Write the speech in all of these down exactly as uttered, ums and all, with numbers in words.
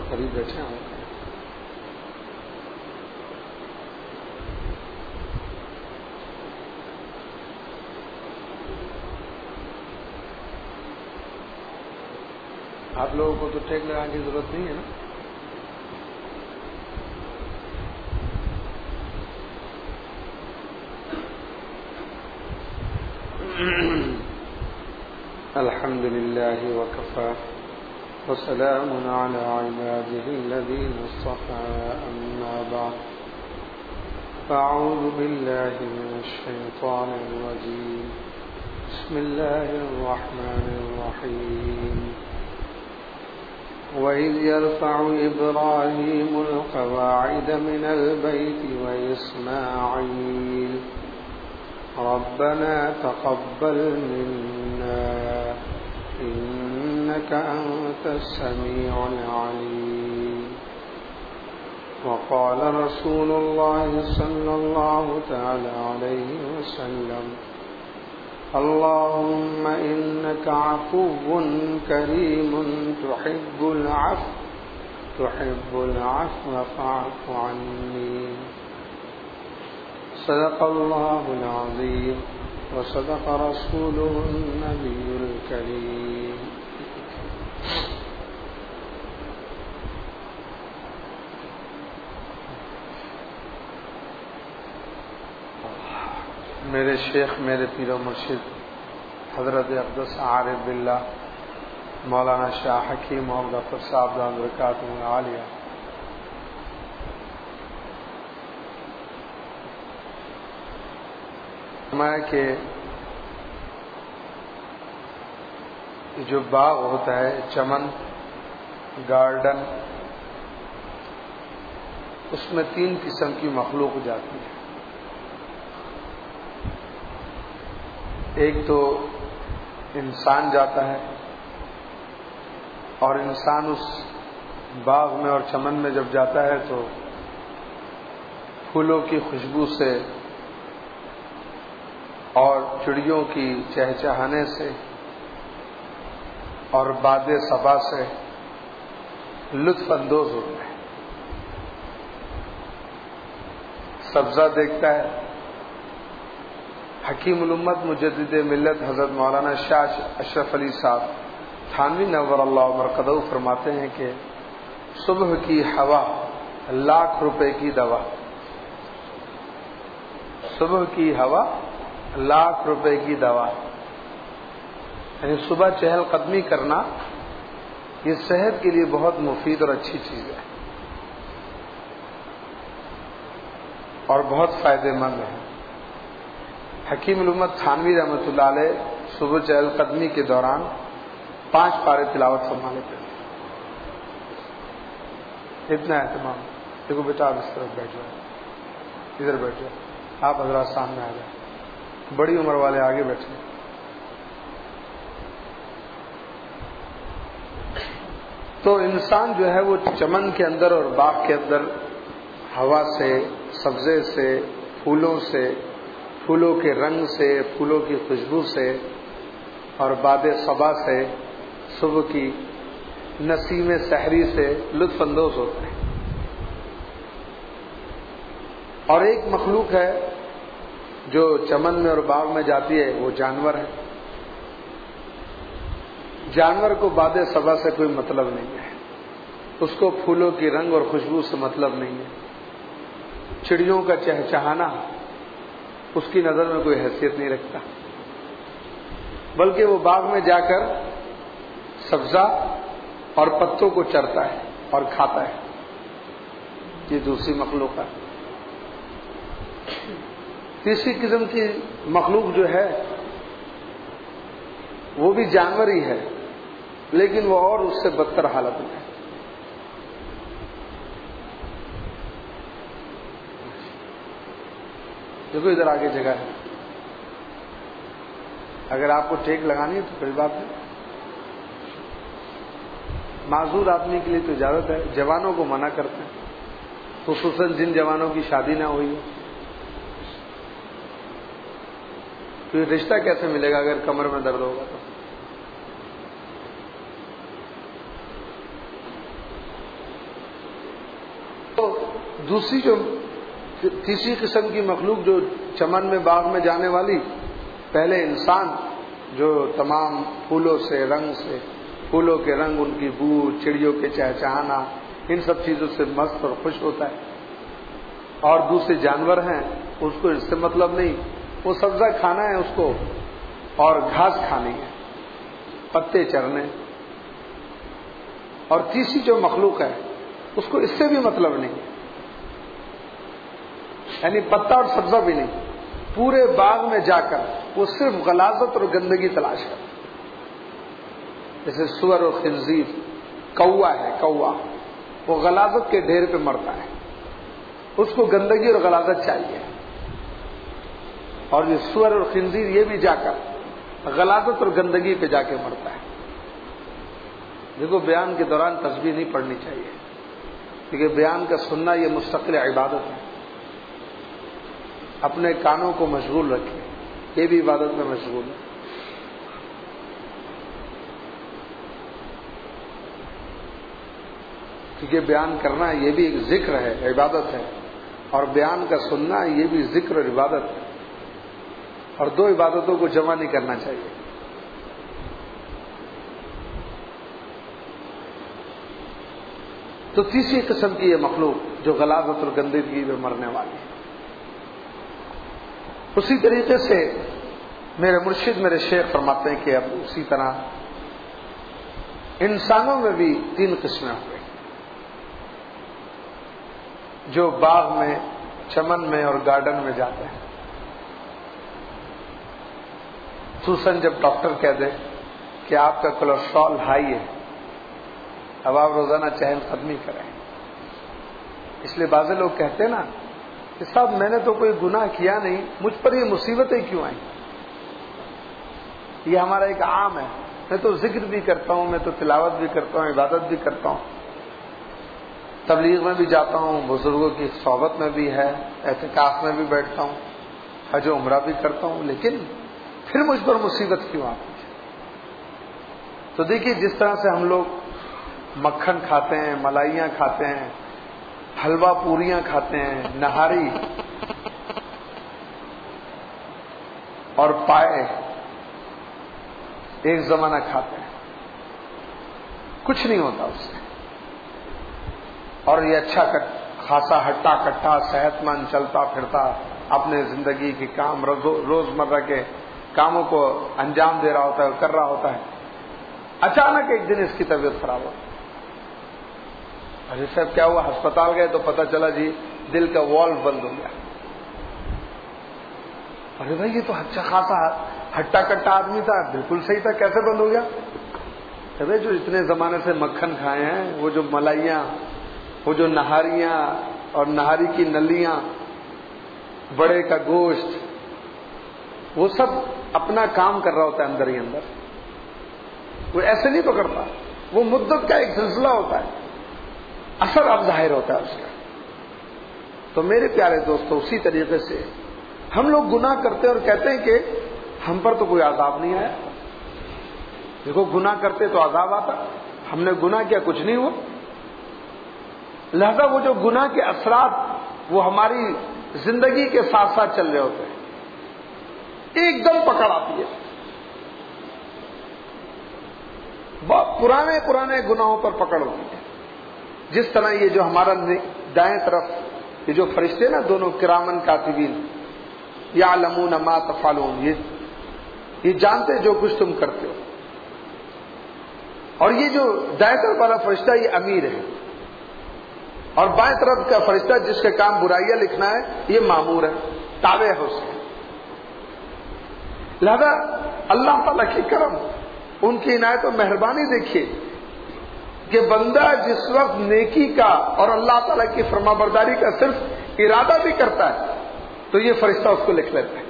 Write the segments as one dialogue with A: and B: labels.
A: قریب بیٹھے ہوں. آپ لوگوں کو تو ٹیک لگانے کی ضرورت نہیں ہے نا. الحمد لله وكفى وسلام على عباده الذين اصطفى أما بعد فأعوذ بالله من الشيطان الرجيم بسم الله الرحمن الرحيم وإذ يرفع إبراهيم القواعد من البيت وإسماعيل ربنا تقبل منا إنك أنت السميع العليم وقال رسول الله صلى الله تعالى عليه وسلم اللهم إنك عفو كريم تحب العفو تحب العفو فاعف عني. صدق الله العظيم وصدق رسوله النبي الكريم. میرے شیخ میرے پیر و مرشد حضرت اقدس عارف باللہ مولانا شاہ حکیم محمد ظفر صاحب دامت برکاتہ العالیہ فرمایا کہ جو باغ ہوتا ہے، چمن، گارڈن، اس میں تین قسم کی مخلوق جاتی ہے. ایک تو انسان جاتا ہے، اور انسان اس باغ میں اور چمن میں جب جاتا ہے تو پھولوں کی خوشبو سے اور چڑیوں کی چہچہانے سے اور باد صبا سے لطف اندوز ہوتا ہے. سبزہ دیکھتا ہے. حکیم الامت مجدد ملت حضرت مولانا شاہ اشرف علی صاحب تھانوی نور اللہ مرقدہ فرماتے ہیں کہ صبح کی ہوا لاکھ روپے کی دوا. صبح کی ہوا لاکھ روپے کی دوا. یعنی صبح چہل قدمی کرنا یہ صحت کے لیے بہت مفید اور اچھی چیز ہے اور بہت فائدہ مند ہے. حکیم الامت تھانوی رحمۃ اللہ علیہ صبح چہل قدمی کے دوران پانچ پارے تلاوت فرما لیتے ہیں. اتنا اہتمام. دیکھو بیٹا آپ اس طرف بیٹھ جاؤ, ادھر بیٹھ جاؤ, آپ حضرات سامنے آ جائیں, بڑی عمر والے آگے بیٹھے. تو انسان جو ہے وہ چمن کے اندر اور باغ کے اندر ہوا سے, سبزے سے, پھولوں سے, پھولوں کے رنگ سے, پھولوں کی خوشبو سے اور باد صبا سے, صبح کی نسیم سحری سے لطف اندوز ہوتا ہے. اور ایک مخلوق ہے جو چمن میں اور باغ میں جاتی ہے, وہ جانور ہے. جانور کو باد صبا سے کوئی مطلب نہیں ہے, اس کو پھولوں کی رنگ اور خوشبو سے مطلب نہیں ہے, چڑیوں کا چہچہانا اس کی نظر میں کوئی حیثیت نہیں رکھتا, بلکہ وہ باغ میں جا کر سبزہ اور پتوں کو چرتا ہے اور کھاتا ہے. یہ دوسری مخلوق ہے. تیسری قسم کی مخلوق جو ہے وہ بھی جانور ہی ہے, لیکن وہ اور اس سے بدتر حالت میں ہے. دیکھو ادھر آگے جگہ ہے, اگر آپ کو ٹیک لگانی ہے تو کوئی بات نہیں, معذور آدمی کے لیے تو اجازت ہے. جوانوں کو منع کرتے ہیں, خصوصاً جن جوانوں کی شادی نہ ہوئی ہے. تو یہ رشتہ کیسے ملے گا اگر کمر میں درد ہوگا تو؟ دوسری جو تیسری قسم کی مخلوق جو چمن میں باغ میں جانے والی، پہلے انسان جو تمام پھولوں سے، رنگ سے، پھولوں کے رنگ، ان کی بو، چڑیوں کے چہچہانا، ان سب چیزوں سے مست اور خوش ہوتا ہے، اور دوسرے جانور ہیں اس کو اس سے مطلب نہیں، وہ سبزہ کھانا ہے اس کو اور گھاس کھانی ہے، پتے چرنے۔ اور تیسری جو مخلوق ہے اس کو اس سے بھی مطلب نہیں، یعنی پتا اور سبزہ بھی نہیں، پورے باغ میں جا کر وہ صرف غلاظت اور گندگی تلاش کرتا، جیسے سور اور خنزیر، کوا ہے، کوا وہ غلاظت کے ڈھیر پہ مرتا ہے، اس کو گندگی اور غلاظت چاہیے، اور یہ سور اور خنزیر یہ بھی جا کر غلاظت اور گندگی پہ جا کے مرتا ہے۔ دیکھو بیان کے دوران تسبیح نہیں پڑھنی چاہیے، کیونکہ بیان کا سننا یہ مستقل عبادت ہے، اپنے کانوں کو مشغول رکھیں، یہ بھی عبادت میں مشغول ہے۔ کیونکہ بیان کرنا یہ بھی ایک ذکر ہے، عبادت ہے، اور بیان کا سننا یہ بھی ذکر اور عبادت ہے، اور دو عبادتوں کو جمع نہیں کرنا چاہیے۔ تو تیسری قسم کی یہ مخلوق جو غلاظت اور گندگی میں مرنے والی ہے۔ اسی طریقے سے میرے مرشد میرے شیخ فرماتے ہیں کہ اب اسی طرح انسانوں میں بھی تین قسمیں ہوئے، جو باغ میں، چمن میں اور گارڈن میں جاتے ہیں، خصوصاً جب ڈاکٹر کہہ دے کہ آپ کا کولیسٹرول ہائی ہے، اب آپ روزانہ چہل قدمی کریں۔ اس لیے بعض لوگ کہتے ہیں نا کہ صاحب میں نے تو کوئی گناہ کیا نہیں، مجھ پر یہ مصیبتیں کیوں آئیں؟ یہ ہمارا ایک عام ہے، میں تو ذکر بھی کرتا ہوں، میں تو تلاوت بھی کرتا ہوں، عبادت بھی کرتا ہوں، تبلیغ میں بھی جاتا ہوں، بزرگوں کی صحبت میں بھی ہے، اعتکاف میں بھی بیٹھتا ہوں، حج و عمرہ بھی کرتا ہوں، لیکن پھر مجھ پر مصیبت کیوں آتی ہے؟ تو دیکھیے جس طرح سے ہم لوگ مکھن کھاتے ہیں، ملائیاں کھاتے ہیں، حلوہ پوریاں کھاتے ہیں، نہاری اور پائے ایک زمانہ کھاتے ہیں، کچھ نہیں ہوتا اس سے، اور یہ اچھا خاصا ہٹا کٹا صحت مند چلتا پھرتا اپنے زندگی کے کام، روزمرہ کے کاموں کو انجام دے رہا ہوتا ہے، کر رہا ہوتا ہے، اچانک ایک دن اس کی طبیعت خراب ہوتی ہے۔ ارے صاحب کیا ہوا؟ ہسپتال گئے تو پتہ چلا جی دل کا والو بند ہو گیا۔ ارے بھائی یہ تو اچھا خاصا ہٹا کٹا آدمی تھا، بالکل صحیح تھا، کیسے بند ہو گیا؟ ارے جو اتنے زمانے سے مکھن کھائے ہیں، وہ جو ملائیاں، وہ جو نہاریاں اور نہاری کی نلیاں، بڑے کا گوشت، وہ سب اپنا کام کر رہا ہوتا ہے اندر ہی اندر، وہ ایسے نہیں پکڑتا، وہ مدت کا ایک سلسلہ ہوتا ہے، اثر اب ظاہر ہوتا ہے اس کا۔ تو میرے پیارے دوستو، اسی طریقے سے ہم لوگ گناہ کرتے ہیں اور کہتے ہیں کہ ہم پر تو کوئی عذاب نہیں آیا۔ دیکھو گناہ کرتے تو عذاب آتا، ہم نے گناہ کیا کچھ نہیں ہوا، لہذا وہ جو گناہ کے اثرات وہ ہماری زندگی کے ساتھ ساتھ چل رہے ہوتے ہیں، ایک دم پکڑ آتی ہے۔ بہت پرانے پرانے گناہوں پر پکڑ ہوتی ہے، جس طرح یہ جو ہمارا دائیں طرف یہ جو فرشتے نا دونوں کرامن کاتبین یعلمون ما تفعلون، یہ یہ جانتے جو کچھ تم کرتے ہو، اور یہ جو دائیں طرف والا فرشتہ یہ امیر ہے، اور بائیں طرف کا فرشتہ جس کا کام برائیاں لکھنا ہے یہ مامور ہے، تابع ہے اس کے۔ لہذا اللہ تعالیٰ کی کرم، ان کی عنایت و مہربانی دیکھیے کہ بندہ جس وقت نیکی کا اور اللہ تعالیٰ کی فرما برداری کا صرف ارادہ بھی کرتا ہے تو یہ فرشتہ اس کو لکھ لیتا ہے،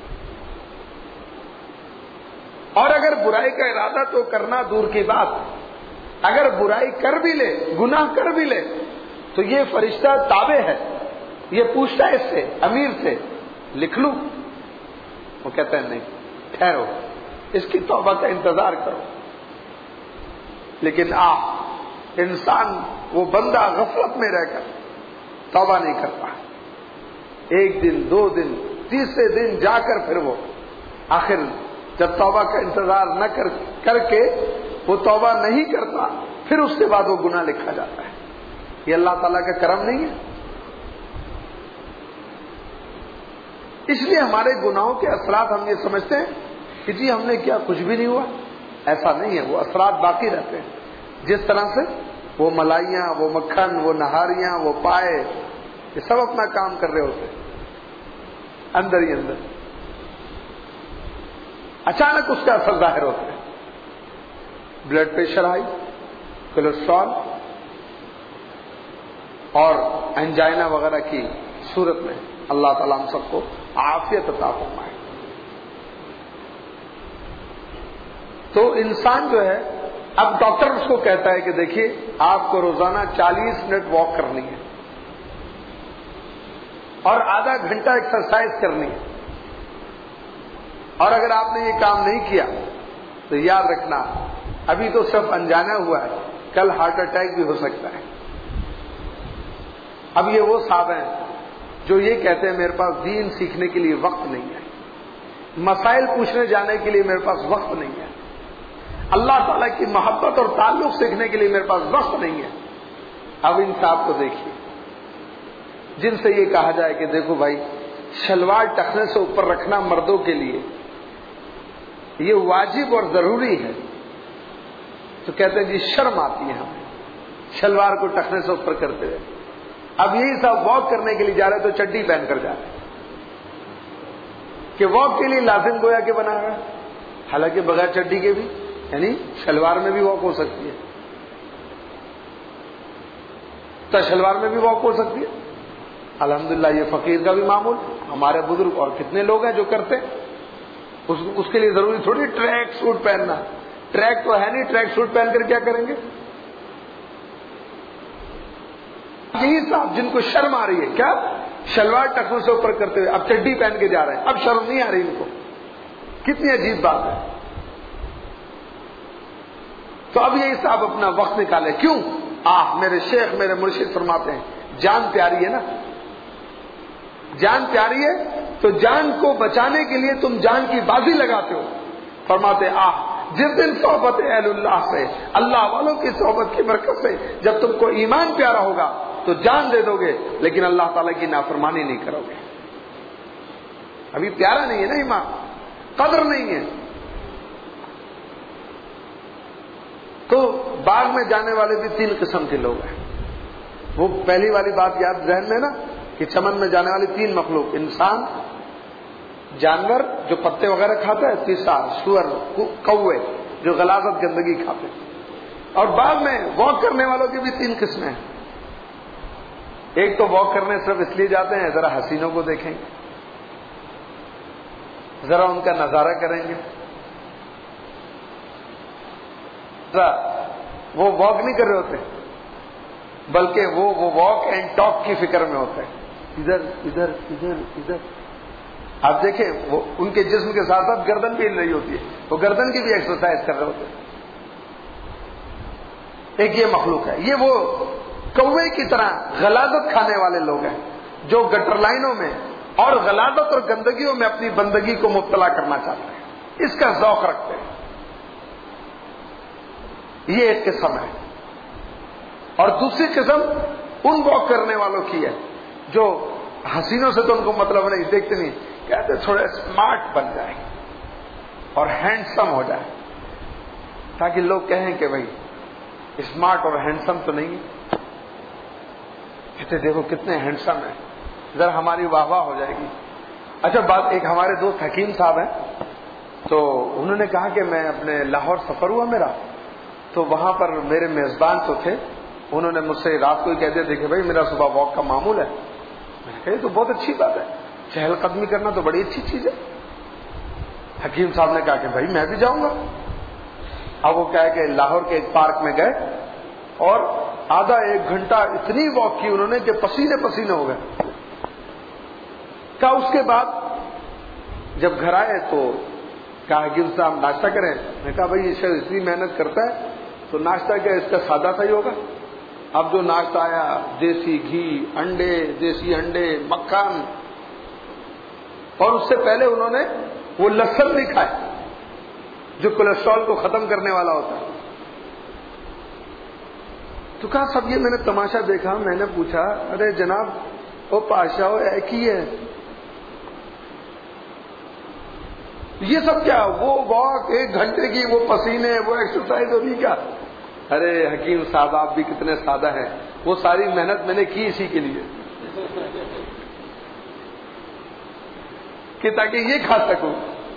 A: اور اگر برائی کا ارادہ تو کرنا دور کی بات، اگر برائی کر بھی لے، گناہ کر بھی لے، تو یہ فرشتہ تابع ہے، یہ پوچھتا ہے اس سے، امیر سے، لکھ لوں؟ وہ کہتا ہے نہیں، ٹھہرو، اس کی توبہ کا انتظار کرو۔ لیکن آ انسان وہ بندہ غفلت میں رہ کر توبہ نہیں کرتا. ایک دن، دو دن، تیسرے دن جا کر پھر وہ آخر جب توبہ کا انتظار نہ کر کر کے وہ توبہ نہیں کرتا، پھر اس کے بعد وہ گناہ لکھا جاتا ہے. یہ اللہ تعالیٰ کا کرم نہیں ہے؟ اس لیے ہمارے گناہوں کے اثرات ہم یہ سمجھتے ہیں کہ جی ہم نے کیا، کچھ بھی نہیں ہوا. ایسا نہیں ہے، وہ اثرات باقی رہتے ہیں. جس طرح سے وہ ملائیاں، وہ مکھن، وہ نہاریاں، وہ پائے، یہ سب اپنا کام کر رہے ہوتے ہیں اندر ہی اندر. اچانک اس کا اثر ظاہر ہوتا ہے. بلڈ پریشر ہائی، کولیسٹرول اور انجائنا وغیرہ کی صورت میں اللہ تعالیٰ ہم سب کو عافیت عطا فرمائے. تو انسان جو ہے، اب ڈاکٹر اس کو کہتا ہے کہ دیکھیے آپ کو روزانہ چالیس منٹ واک کرنی ہے اور آدھا گھنٹہ ایکسرسائز کرنی ہے، اور اگر آپ نے یہ کام نہیں کیا تو یاد رکھنا ابھی تو صرف انجانا ہوا ہے، کل ہارٹ اٹیک بھی ہو سکتا ہے. اب یہ وہ صاحب ہیں جو یہ کہتے ہیں میرے پاس دین سیکھنے کے لیے وقت نہیں ہے، مسائل پوچھنے جانے کے لیے میرے پاس وقت نہیں ہے، اللہ تعالیٰ کی محبت اور تعلق سیکھنے کے لیے میرے پاس وقت نہیں ہے. اب ان صاحب کو دیکھیے جن سے یہ کہا جائے کہ دیکھو بھائی شلوار ٹخنے سے اوپر رکھنا مردوں کے لیے یہ واجب اور ضروری ہے، تو کہتے ہیں جی شرم آتی ہے ہمیں شلوار کو ٹخنے سے اوپر کرتے ہوئے. اب یہی صاحب واک کرنے کے لیے جا رہے تو چڈی پہن کر جا رہے کہ واک کے لیے لازم گویا کہ بنا رہا ہے، حالانکہ بغیر چڈی کے بھی یعنی شلوار میں بھی واک ہو سکتی ہے. تو شلوار میں بھی واک ہو سکتی ہے. الحمدللہ یہ فقیر کا بھی معمول، ہمارے بزرگ اور کتنے لوگ ہیں جو کرتے ہیں. اس, اس کے لیے ضروری تھوڑی ٹریک سوٹ پہننا، ٹریک تو ہے نہیں، ٹریک سوٹ پہن کر کیا کریں گے. یہی صاحب جن کو شرم آ رہی ہے کیا شلوار ٹخنوں سے اوپر کرتے ہوئے اب چڈی پہن کے جا رہے ہیں، اب شرم نہیں آ رہی ان کو. کتنی عجیب بات ہے. تو اب یہی صاحب اپنا وقت نکالے. کیوں؟ آہ میرے شیخ میرے مرشد فرماتے ہیں جان پیاری ہے نا، جان پیاری ہے تو جان کو بچانے کے لیے تم جان کی بازی لگاتے ہو. فرماتے آہ جس دن صحبت اہل اللہ سے، اللہ والوں کی صحبت کی برکت سے جب تم کو ایمان پیارا ہوگا تو جان دے دو گے، لیکن اللہ تعالیٰ کی نافرمانی نہیں کرو گے. ابھی پیارا نہیں ہے نا ایمان، قدر نہیں ہے. تو باغ میں جانے والے بھی تین قسم کے لوگ ہیں. وہ پہلی والی بات یاد ذہن میں نا کہ چمن میں جانے والی تین مخلوق، انسان، جانور جو پتے وغیرہ کھاتا ہے، تیسرا سور کوے جو غلاظت گندگی کھاتے ہیں. اور باغ میں واک کرنے والوں کی بھی تین قسمیں ہیں. ایک تو واک کرنے صرف اس لیے جاتے ہیں ذرا حسینوں کو دیکھیں گے، ذرا ان کا نظارہ کریں گے. وہ واک نہیں کر رہے ہوتے بلکہ وہ وہ واک اینڈ ٹاک کی فکر میں ہوتے ہیں، ادھر ادھر ادھر ادھر. آپ دیکھیں وہ ان کے جسم کے ساتھ ساتھ گردن بھی ہل رہی ہوتی ہے، وہ گردن کی بھی ایکسرسائز کر رہے ہوتے ہیں. ایک یہ مخلوق ہے. یہ وہ کوے کی طرح غلاظت کھانے والے لوگ ہیں جو گٹر لائنوں میں اور غلاظت اور گندگیوں میں اپنی بندگی کو مبتلا کرنا چاہتے ہیں، اس کا ذوق رکھتے ہیں. یہ ایک قسم ہے. اور دوسری قسم ان واک کرنے والوں کی ہے جو حسینوں سے تو ان کو مطلب نہیں، دیکھتے نہیں، کہتے تھوڑے اسمارٹ بن جائیں اور ہینڈسم ہو جائے تاکہ لوگ کہیں کہ بھائی اسمارٹ اور ہینڈسم تو نہیں ہے. کہتے دیکھو کتنے ہینڈسم ہیں، ذرا ہماری واہ واہ ہو جائے گی. اچھا بات، ایک ہمارے دوست حکیم صاحب ہیں، تو انہوں نے کہا کہ میں اپنے لاہور سفر ہوا میرا، تو وہاں پر میرے میزبان تو تھے، انہوں نے مجھ سے رات کو ہی کہہ دیا دیکھے بھائی میرا صبح واک کا معمول ہے. میں نے کہا یہ تو بہت اچھی بات ہے، چہل قدمی کرنا تو بڑی اچھی چیز ہے. حکیم صاحب نے کہا کہ بھائی میں بھی جاؤں گا. اب وہ کہا کہ لاہور کے ایک پارک میں گئے اور آدھا ایک گھنٹہ اتنی واک کی انہوں نے کہ پسینے پسینے ہو گئے. کہا اس کے بعد جب گھر آئے تو کہا حکیم صاحب ناشتہ کریں. میں کہا بھائی یہ شاید اتنی محنت کرتا ہے تو ناشتہ کیا اس کا سادہ سا ہی ہوگا. اب جو ناشتہ آیا دیسی گھی، انڈے، دیسی انڈے، مکھن، اور اس سے پہلے انہوں نے وہ لہسن نہیں کھایا جو کولیسٹرول کو ختم کرنے والا ہوتا ہے. تو کہا سب یہ میں نے تماشا دیکھا. میں نے پوچھا ارے جناب وہ پاشا ایک ہی ہے، یہ سب کیا؟ وہ واک ایک گھنٹے کی، وہ پسینے، وہ ایکسرسائز ہوگی کیا؟ ارے حکیم صاحب آپ بھی کتنے سادہ ہیں، وہ ساری محنت میں نے کی اسی کے لیے کہ تاکہ یہ کھا سکوں.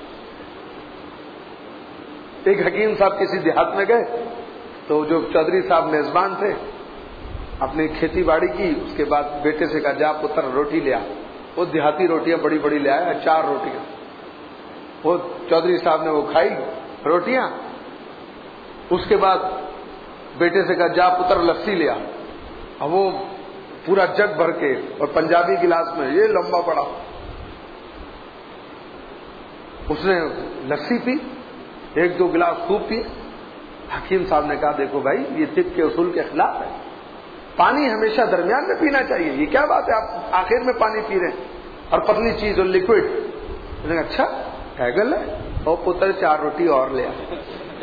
A: ایک حکیم صاحب کسی دیہات میں گئے تو جو چودھری صاحب میزبان تھے، اپنی کھیتی باڑی کی، اس کے بعد بیٹے سے کہا جا پتر روٹی لے آ. وہ دیہاتی روٹیاں بڑی بڑی لے آیا، چار روٹیاں. وہ چودھری صاحب نے وہ کھائی روٹیاں. اس کے بعد بیٹے سے کہا جا پتر لسی لے آ. اب وہ پورا جگ بھر کے اور پنجابی گلاس میں یہ لمبا پڑا، اس نے لسی پی، ایک دو گلاس خوب پی. حکیم صاحب نے کہا دیکھو بھائی یہ طب کے اصول کے خلاف ہے، پانی ہمیشہ درمیان میں پینا چاہیے. یہ کیا بات ہے آپ آخر میں پانی پی رہے ہیں اور پتلی چیز اور لکوڈ. نے کہا اچھا پیگل ہے. اور پتر چار روٹی اور لے آ.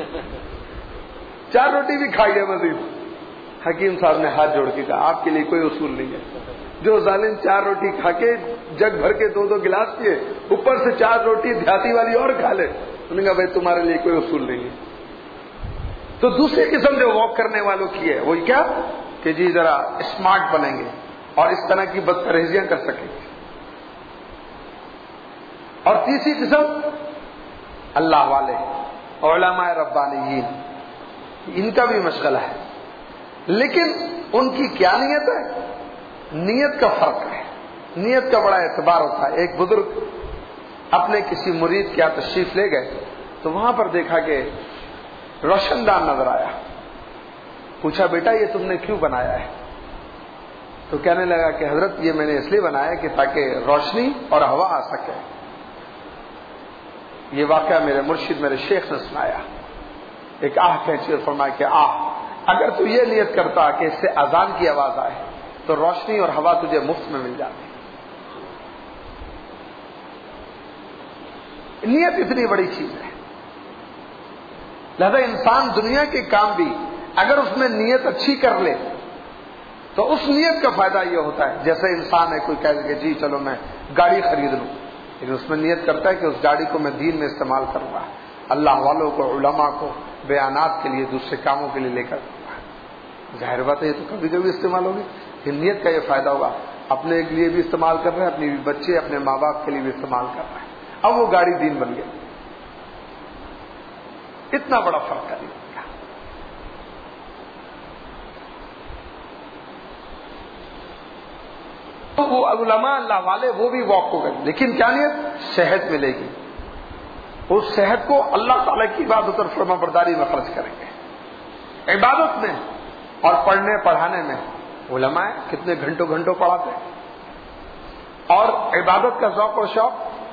A: چار روٹی بھی کھا گیا مزید. حکیم صاحب نے ہاتھ جوڑ کے کہا آپ کے لیے کوئی اصول نہیں ہے. جو ظالم چار روٹی کھا کے جگ بھر کے دو دو گلاس پیے، اوپر سے چار روٹی دیہاتی والی اور کھا لے، انہوں نے کہا بھائی تمہارے لیے کوئی اصول نہیں ہے. تو دوسری قسم جو واک کرنے والوں کی ہے وہ کیا کہ جی ذرا اسمارٹ بنیں گے اور اس طرح کی بد پرہیزیاں کر سکیں گے. اور تیسری قسم اللہ والے علماء ربانیین، ان کا بھی مشغلہ ہے، لیکن ان کی کیا نیت ہے؟ نیت کا فرق ہے، نیت کا بڑا اعتبار ہوتا ہے. ایک بزرگ اپنے کسی مرید کیا تشریف لے گئے تو وہاں پر دیکھا کہ روشن دان نظر آیا. پوچھا بیٹا یہ تم نے کیوں بنایا ہے؟ تو کہنے لگا کہ حضرت یہ میں نے اس لیے بنایا کہ تاکہ روشنی اور ہوا آ سکے. یہ واقعہ میرے مرشد میرے شیخ نے سنایا. ایک آہ کھینچی اور فرمایا کہ آہ اگر تو یہ نیت کرتا کہ اس سے اذان کی آواز آئے تو روشنی اور ہوا تجھے مفت میں مل جاتی. نیت اتنی بڑی چیز ہے، لہذا انسان دنیا کے کام بھی اگر اس میں نیت اچھی کر لے تو اس نیت کا فائدہ یہ ہوتا ہے. جیسے انسان ہے کوئی کہہ کہ جی چلو میں گاڑی خرید لوں، لیکن اس میں نیت کرتا ہے کہ اس گاڑی کو میں دین میں استعمال کروں گا، اللہ والوں کو، علماء کو بیانات کے لیے، دوسرے کاموں کے لیے لے کر. ظاہر بات ہے یہ تو کبھی کبھی استعمال ہوگی، کہ نیت کا یہ فائدہ ہوگا. اپنے لیے بھی استعمال کر رہے ہیں، اپنے بچے اپنے ماں باپ کے لیے بھی استعمال کر رہے ہیں. اب وہ گاڑی دین بن گئی. اتنا بڑا فرق ہے. تو وہ علماء اللہ والے وہ بھی واک کو کریں، لیکن کیا نیت؟ صحت ملے گی. اس صحت کو اللہ تعالیٰ کی عبادت اور فرما برداری میں خرچ کریں گے. عبادت میں اور پڑھنے پڑھانے میں علماء کتنے گھنٹوں گھنٹوں پڑھاتے ہیں، اور عبادت کا ذوق و شوق.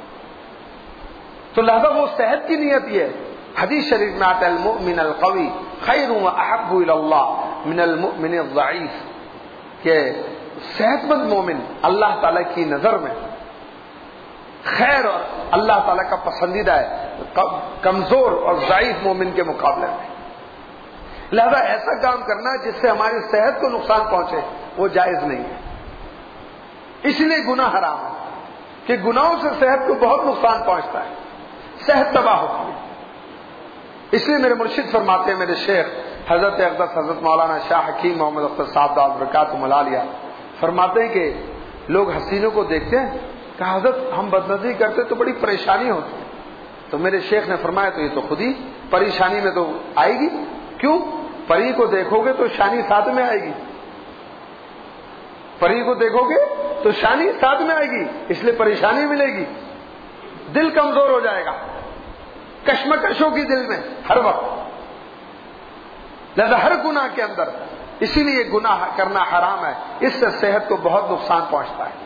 A: تو لہذا وہ صحت کی نیت یہ ہے. حدیث شریف میں آتا ہے المؤمن القوی خیر و احب الی اللہ من المؤمن الضعیف، کہ صحت مند مومن اللہ تعالیٰ کی نظر میں خیر اور اللہ تعالیٰ کا پسندیدہ ہے کمزور اور ضعیف مومن کے مقابلے میں. لہذا ایسا کام کرنا جس سے ہماری صحت کو نقصان پہنچے وہ جائز نہیں ہے. اس لیے گناہ حرام ہے کہ گناہوں سے صحت کو بہت نقصان پہنچتا ہے، صحت تباہ ہوتی ہے. اس لیے میرے مرشد فرماتے ہیں، میرے شیخ حضرت اقدس حضرت مولانا شاہ حکیم محمد اختر صاحب دعوت برکاتہ ملالیہ فرماتے ہیں کہ لوگ حسینوں کو دیکھتے ہیں کہ حضرت ہم بدنظری کرتے تو بڑی پریشانی ہوتی ہے. تو میرے شیخ نے فرمایا تو یہ تو خود ہی پریشانی میں تو آئے گی. کیوں؟ پری کو دیکھو گے تو شانی ساتھ میں آئے گی، پری کو دیکھو گے تو شانی ساتھ میں آئے گی، اس لیے پریشانی ملے گی. دل کمزور ہو جائے گا، کشمکش ہوگی دل میں ہر وقت. لہذا ہر گناہ کے اندر اسی لیے گناہ کرنا حرام ہے، اس سے صحت کو بہت نقصان پہنچتا ہے.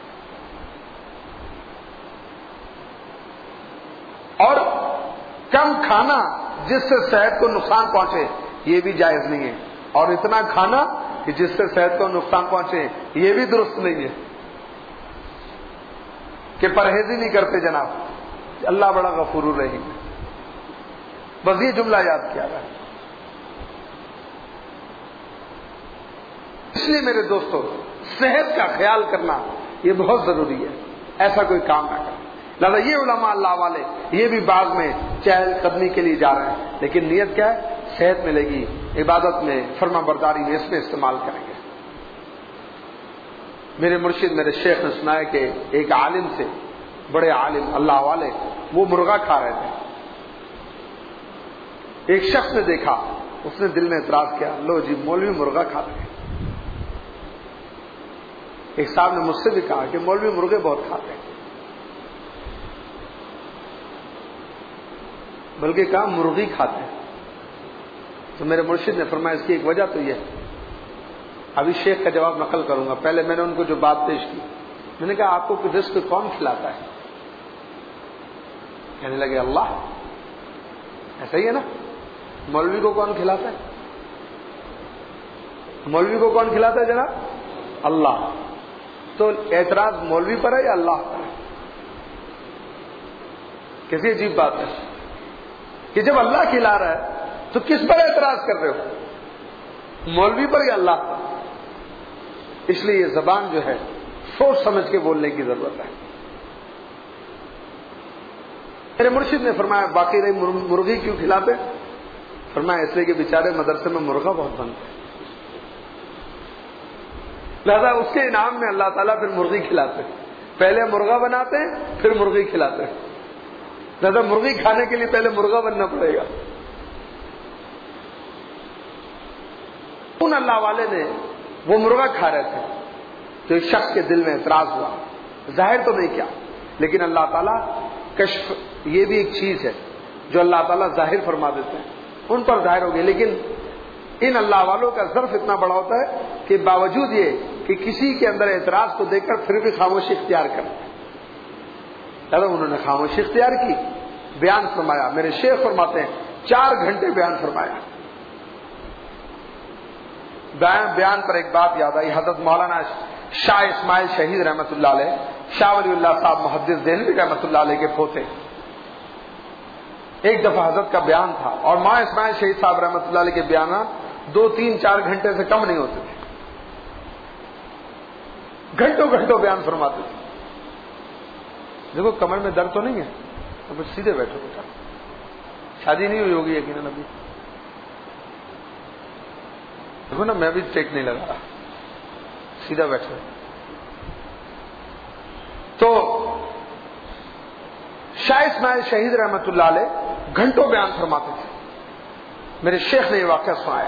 A: اور کم کھانا جس سے صحت کو نقصان پہنچے یہ بھی جائز نہیں ہے، اور اتنا کھانا کہ جس سے صحت کو نقصان پہنچے، یہ بھی درست نہیں ہے کہ پرہیز ہی نہیں کرتے جناب۔ اللہ بڑا غفور الرحیم ہے، بس یہ جملہ یاد کیا گیا۔ اس لیے میرے دوستو، صحت کا خیال کرنا یہ بہت ضروری ہے، ایسا کوئی کام نہ کریں۔ لہذا یہ علماء اللہ والے یہ بھی باغ میں چہل قدمی کے لیے جا رہے ہیں، لیکن نیت کیا ہے؟ صحت ملے گی، عبادت میں، فرما برداری میں، اس میں استعمال کریں گے۔ میرے مرشد میرے شیخ نے سنایا کہ ایک عالم سے، بڑے عالم اللہ والے، وہ مرغا کھا رہے تھے۔ ایک شخص نے دیکھا، اس نے دل میں اعتراض کیا، لو جی مولوی مرغا کھاتے ہیں۔ ایک صاحب نے مجھ سے بھی کہا کہ مولوی مرغے بہت کھاتے ہیں، بلکہ کہا مرغی کھاتے ہیں۔ تو میرے مرشد نے فرمایا اس کی ایک وجہ تو یہ ہے، ابھی شیخ کا جواب نقل کروں گا، پہلے میں نے ان کو جو بات پیش کی، میں نے کہا آپ کو رزق کون کھلاتا ہے؟ کہنے لگے اللہ۔ ایسا ہی ہے نا، مولوی کو کون کھلاتا ہے؟ مولوی کو کون کھلاتا ہے جناب؟ اللہ۔ تو اعتراض مولوی پر ہے یا اللہ پر ہے؟ کیسی عجیب بات ہے کہ جب اللہ کھلا رہا ہے تو کس پر اعتراض کر رہے ہو؟ مولوی پر یا اللہ پر؟ اس لیے یہ زبان جو ہے سوچ سمجھ کے بولنے کی ضرورت ہے۔ میرے مرشد نے فرمایا باقی رہی مرغی کیوں کھلاتے؟ فرمایا اس لیے کہ بیچارے مدرسے میں مرغا بہت بنتے ہیں، لہذا اس کے انعام میں اللہ تعالیٰ پھر مرغی کھلاتے ہیں۔ پہلے مرغا بناتے ہیں پھر مرغی کھلاتے ہیں، لہذا مرغی کھانے کے لیے پہلے مرغا بننا پڑے گا۔ ان اللہ والے نے وہ مرغا کھا رہے تھے تو ایک شخص کے دل میں اعتراض ہوا، ظاہر تو نہیں کیا، لیکن اللہ تعالیٰ کشف یہ بھی ایک چیز ہے جو اللہ تعالیٰ ظاہر فرما دیتے ہیں، ان پر ظاہر ہو گئی۔ لیکن ان اللہ والوں کا ظرف اتنا بڑا ہوتا ہے کہ باوجود یہ کہ کسی کے اندر اعتراض کو دیکھ کر پھر بھی خاموشی اختیار کرتے ہیں، انہوں نے خاموشی اختیار کی، بیان فرمایا۔ میرے شیخ فرماتے ہیں چار گھنٹے بیان فرمایا۔ بیان پر ایک بات یاد آئی، حضرت مولانا شاہ اسماعیل شہید رحمت اللہ علیہ، شاہ ولی اللہ صاحب محدث دہلوی رحمت اللہ علیہ کے پوتے، ایک دفعہ حضرت کا بیان تھا اور ماں اسماعیل شہید صاحب رحمت اللہ علیہ کے بیانات دو تین چار گھنٹے سے کم نہیں ہوتے تھے، گھنٹوں گھنٹوں بیان فرماتے تھے۔ دیکھو کمر میں درد تو نہیں ہے، اب سیدھے بیٹھو بیٹا، شادی نہیں ہوئی ہوگی یقیناً ابھی، دیکھو نا میں بھی ٹیک نہیں لگا رہا، سیدھا بیٹھو۔ تو شاہ اسماعیل شہید رحمت اللہ علیہ گھنٹوں بیان فرماتے تھے۔ میرے شیخ نے یہ واقعہ سنایا،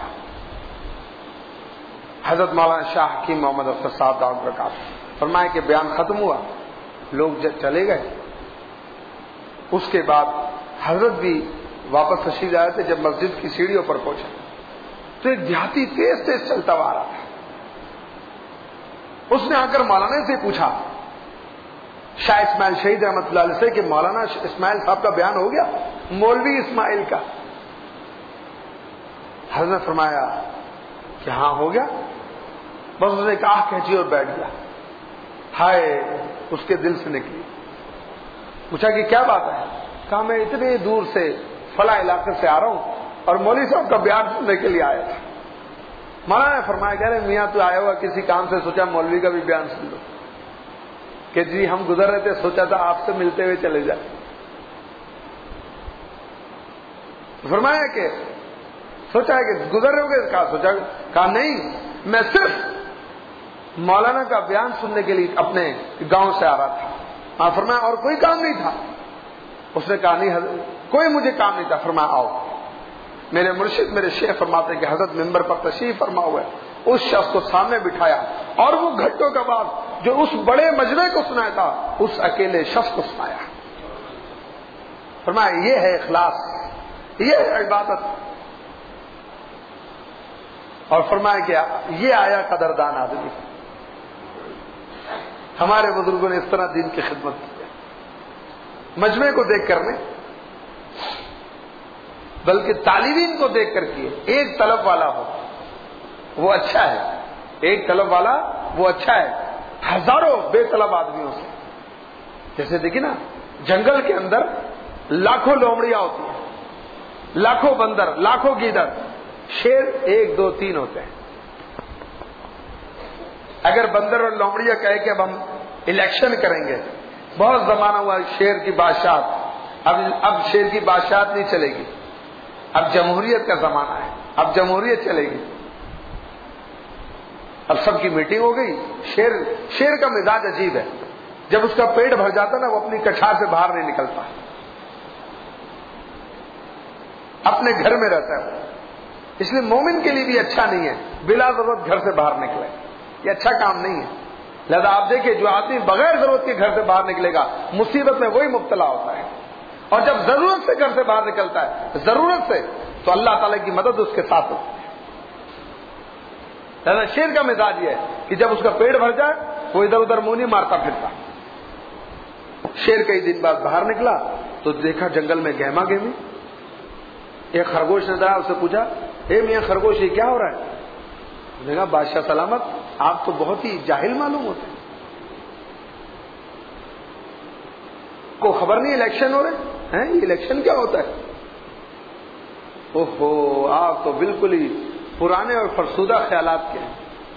A: حضرت مولانا شاہ حکیم محمد اختر صاحب دعوت برکات فرمائے کہ بیان ختم ہوا، لوگ جب چلے گئے، اس کے بعد حضرت بھی واپس تشریف آئے تھے۔ جب مسجد کی سیڑھیوں پر پہنچے تو ایک دیہاتی تیز تیز چلتا ہوا آ رہا تھا، اس نے آ کر مولانا سے پوچھا، شاہ اسماعیل شہید رحمت اللہ علیہ سے، کہ مولانا اسماعیل صاحب کا بیان ہو گیا، مولوی اسماعیل کا؟ حضرت نے فرمایا کہ ہاں ہو گیا، بس اس نے ایک آہ کھینچی اور بیٹھ گیا۔ ہائے اس کے دل سے نکلی۔ پوچھا کہ کیا بات ہے؟ کہا میں اتنے دور سے فلاں علاقے سے آ رہا ہوں اور مولوی صاحب کا بیان سننے کے لیے آیا تھا۔ مولانا نے فرمایا کہہ رہے میاں تو آیا ہوا کسی کام سے، سوچا مولوی کا بھی بیان سن لو، کہ جی ہم گزر رہے تھے، سوچا تھا آپ سے ملتے ہوئے چلے جائیں۔ فرمایا کہ سوچا ہے کہ گزر رہے ہو گے؟ کہا سوچا، کہا نہیں میں صرف مولانا کا بیان سننے کے لیے اپنے گاؤں سے آ رہا تھا۔ ہاں فرمایا اور کوئی کام نہیں تھا؟ اس نے کہا نہیں حضرت کوئی مجھے کام نہیں تھا۔ فرمایا آؤ۔ میرے مرشد میرے شیخ فرماتے ہیں کہ حضرت ممبر پر تشریف فرما ہوئے اس شخص کو سامنے بٹھایا اور وہ گھنٹوں کا بعد جو اس بڑے مجمع کو سنایا تھا اس اکیلے شخص کو سنایا۔ فرمایا یہ ہے اخلاص، یہ ہے عبادت۔ اور فرمایا کہ یہ آیا قدردان آدمی، ہمارے بزرگوں نے اس طرح دین کی خدمت کی ہے، مجمع کو دیکھ کر نہیں بلکہ طالبین کو دیکھ کر کیے۔ ایک طلب والا ہو وہ اچھا ہے، ایک طلب والا وہ اچھا ہے ہزاروں بے طلب آدمیوں سے. جیسے دیکھیے نا جنگل کے اندر لاکھوں لومڑیاں ہوتی ہیں, لاکھوں بندر, لاکھوں گیدڑ, شیر ایک دو تین ہوتے ہیں. اگر بندر اور لومڑیاں کہے کہ اب ہم الیکشن کریں گے, بہت زمانہ ہوا شیر کی بادشاہت, اب اب شیر کی بادشاہت نہیں چلے گی, اب جمہوریت کا زمانہ ہے, اب جمہوریت چلے گی. اب سب کی میٹنگ ہو گئی. شیر شیر کا مزاج عجیب ہے, جب اس کا پیٹ بھر جاتا نا وہ اپنی کچھار سے باہر نہیں نکلتا, اپنے گھر میں رہتا ہے. اس لیے مومن کے لیے بھی اچھا نہیں ہے بلا ضرورت گھر سے باہر نکلے, یہ اچھا کام نہیں ہے. لہذا آپ دیکھیں جو آدمی بغیر ضرورت کے گھر سے باہر نکلے گا مصیبت میں وہی مبتلا ہوتا ہے, اور جب ضرورت سے گھر سے باہر نکلتا ہے ضرورت سے تو اللہ تعالیٰ کی مدد اس کے ساتھ ہوتی ہے. لہذا شیر کا مزاج یہ ہے کہ جب اس کا پیٹ بھر جائے وہ ادھر ادھر منہ نہیں مارتا پھرتا. شیر کئی دن بعد باہر نکلا تو دیکھا جنگل میں گہما گہمی. ایک خرگوش نظر آیا, اسے پوچھا اے میاں خرگوش یہ کیا ہو رہا ہے؟ نے کہا بادشاہ سلامت آپ تو بہت ہی جاہل معلوم ہوتے ہیں, کو خبر نہیں الیکشن ہو رہے ہیں, یہ الیکشن کیا ہوتا ہے؟ اوہو آپ تو بالکل ہی پرانے اور فرسودہ خیالات کے ہیں.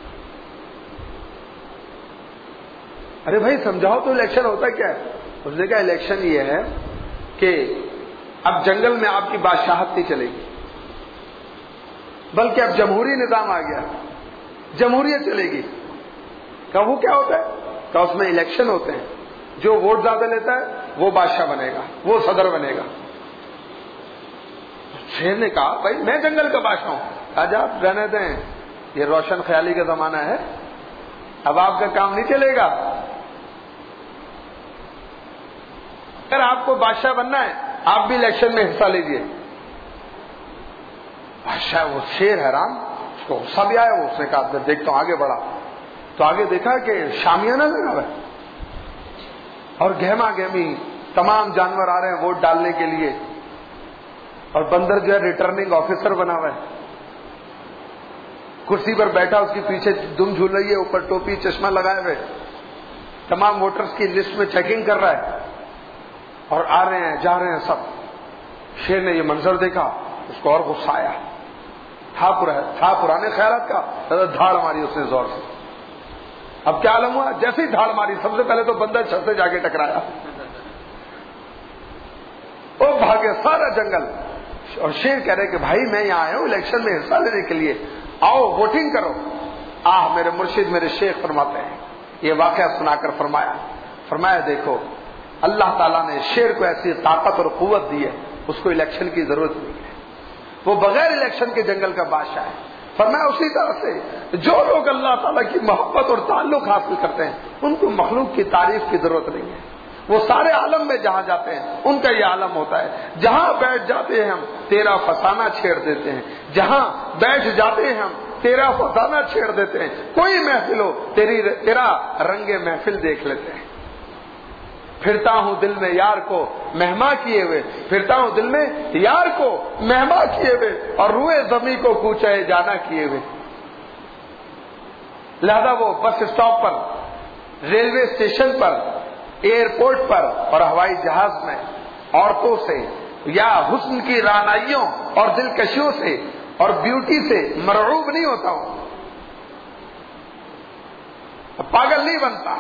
A: ارے بھائی سمجھاؤ تو الیکشن ہوتا کیا ہے؟ اس نے کہا الیکشن یہ ہے کہ اب جنگل میں آپ کی بادشاہت نہیں چلے گی, بلکہ اب جمہوری نظام آ گیا, جمہوریت چلے گی. کہا وہ کیا ہوتا ہے؟ کہا اس میں الیکشن ہوتے ہیں, جو ووٹ زیادہ لیتا ہے وہ بادشاہ بنے گا, وہ صدر بنے گا. شیر نے کہا بھائی میں جنگل کا بادشاہ ہوں. آج آپ رہنے دیں, یہ روشن خیالی کا زمانہ ہے, اب آپ کا کام نہیں چلے گا. اگر آپ کو بادشاہ بننا ہے آپ بھی الیکشن میں حصہ لیجیے. بادشاہ وہ شیر حیران, اس کو غصہ بھی آیا. وہ اس نے کہا دیکھتا ہوں, آگے بڑھا تو آگے دیکھا کہ شامیانہ لگا ہوا ہے اور گہما گہمی تمام جانور آ رہے ہیں ووٹ ڈالنے کے لیے, اور بندر جو ہے ریٹرننگ آفیسر بنا ہوا ہے, کرسی پر بیٹھا, اس کے پیچھے دم جھول رہی ہے, اوپر ٹوپی چشمہ لگائے ہوئے, تمام ووٹرز کی لسٹ میں چیکنگ کر رہا ہے, اور آ رہے ہیں جا رہے ہیں سب. شیر نے یہ منظر دیکھا, اس کو اور غصہ آیا, تھا تھا پرانے خیالات کا, دھاڑ ماری اس نے زور سے. اب کیا عالم ہوا, جیسے ہی دھاڑ ماری سب سے پہلے تو بندر چھت سے جا کے ٹکرایا, وہ بھاگے سارا جنگل. اور شیر کہہ رہے کہ بھائی میں یہاں آیا ہوں الیکشن میں حصہ لینے کے لیے, آؤ ووٹنگ کرو. آہ میرے مرشد میرے شیخ فرماتے ہیں, یہ واقعہ سنا کر فرمایا فرمایا دیکھو اللہ تعالیٰ نے شیر کو ایسی طاقت اور قوت دی ہے, اس کو الیکشن کی ضرورت نہیں ہے, وہ بغیر الیکشن کے جنگل کا بادشاہ ہے. فرمایا اسی طرح سے جو لوگ اللہ تعالیٰ کی محبت اور تعلق حاصل کرتے ہیں ان کو مخلوق کی تعریف کی ضرورت نہیں ہے. وہ سارے عالم میں جہاں جاتے ہیں ان کا یہ عالم ہوتا ہے. جہاں بیٹھ جاتے ہیں ہم تیرا فسانہ چھیڑ دیتے ہیں, جہاں بیٹھ جاتے ہیں ہم تیرا فسانہ چھیڑ دیتے ہیں. کوئی محفل ہو تیری تیرا رنگ محفل دیکھ لیتے ہیں. پھرتا ہوں دل میں یار کو مہما کیے ہوئے, پھرتا ہوں دل میں یار کو مہما کیے ہوئے, اور روئے زمیں کو کوچے جانا کیے ہوئے. لہذا وہ بس اسٹاپ پر, ریلوے اسٹیشن پر, ایئرپورٹ پر اور ہوائی جہاز میں عورتوں سے یا حسن کی رعنائیوں اور دلکشیوں سے اور بیوٹی سے مرعوب نہیں ہوتا ہوں, پاگل نہیں بنتا.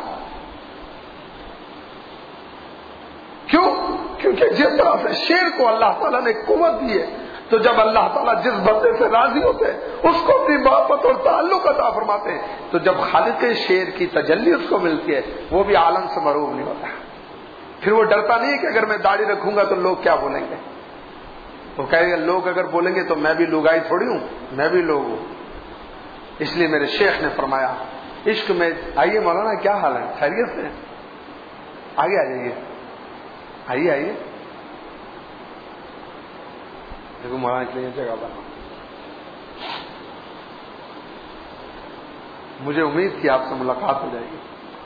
A: کیوں؟ کیونکہ جس طرح سے شیر کو اللہ تعالیٰ نے قوت دی ہے, تو جب اللہ تعالیٰ جس بندے سے راضی ہوتے ہیں اس کو اپنی محبت اور تعلق عطا فرماتے ہیں, تو جب خالق شیر کی تجلی اس کو ملتی ہے وہ بھی عالم سے مرعوب نہیں ہوتا. پھر وہ ڈرتا نہیں ہے کہ اگر میں داڑھی رکھوں گا تو لوگ کیا بولیں گے. وہ کہے گا لوگ اگر بولیں گے تو میں بھی لوگائی تھوڑی ہوں, میں بھی لوگ ہوں. اس لیے میرے شیخ نے فرمایا عشق میں, آئیے مولانا کیا حال ہے, خیریت سے, آگے آ جائیے, آئیے آئیے. دیکھو مولانا کے لیے جگہ بنا, مجھے امید تھی آپ سے ملاقات ہو جائے گی.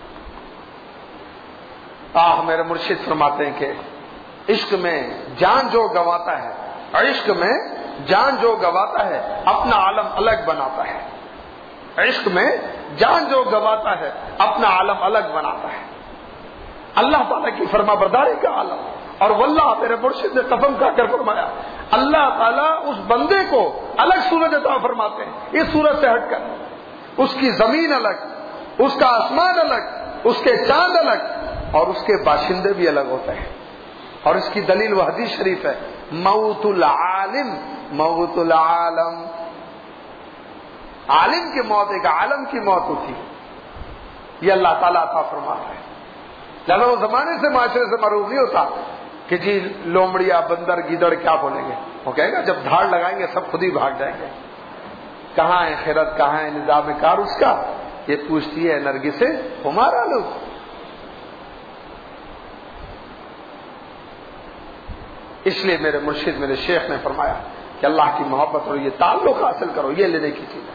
A: آہ میرے مرشد فرماتے ہیں کہ عشق میں جان جو گواتا ہے, عشق میں جان جو گواتا ہے اپنا عالم الگ بناتا ہے. عشق میں جان جو گواتا ہے اپنا عالم الگ بناتا ہے. اللہ تعالیٰ کی فرما برداری کا عالم. اور واللہ میرے مرشد نے قسم کھا کر فرمایا اللہ تعالیٰ اس بندے کو الگ سورج عطا فرماتے ہیں اس سورج سے ہٹ کر. اس کی زمین الگ, اس کا آسمان الگ, اس کے چاند الگ اور اس کے باشندے بھی الگ ہوتے ہیں. اور اس کی دلیل وہ حدیث شریف ہے موت العالم موت العالم. عالم کی موت ایک عالم کی موت ہوتی ہے, یہ اللہ تعالیٰ عطا فرماتا ہے. لہذا وہ زمانے سے معاشرے سے معروف نہیں ہوتا کہ جی لومڑیا بندر گیدڑ کیا بولیں گے. وہ کہے گا جب دھاڑ لگائیں گے سب خود ہی بھاگ جائیں گے. کہاں ہے خیرت, کہاں ہے نظام کار اس کا, یہ پوچھتی ہے نرگس ہمارا لوگ. اس لیے میرے مرشد میرے شیخ نے فرمایا کہ اللہ کی محبت اور یہ تعلق حاصل کرو, یہ لینے کی چیز ہے.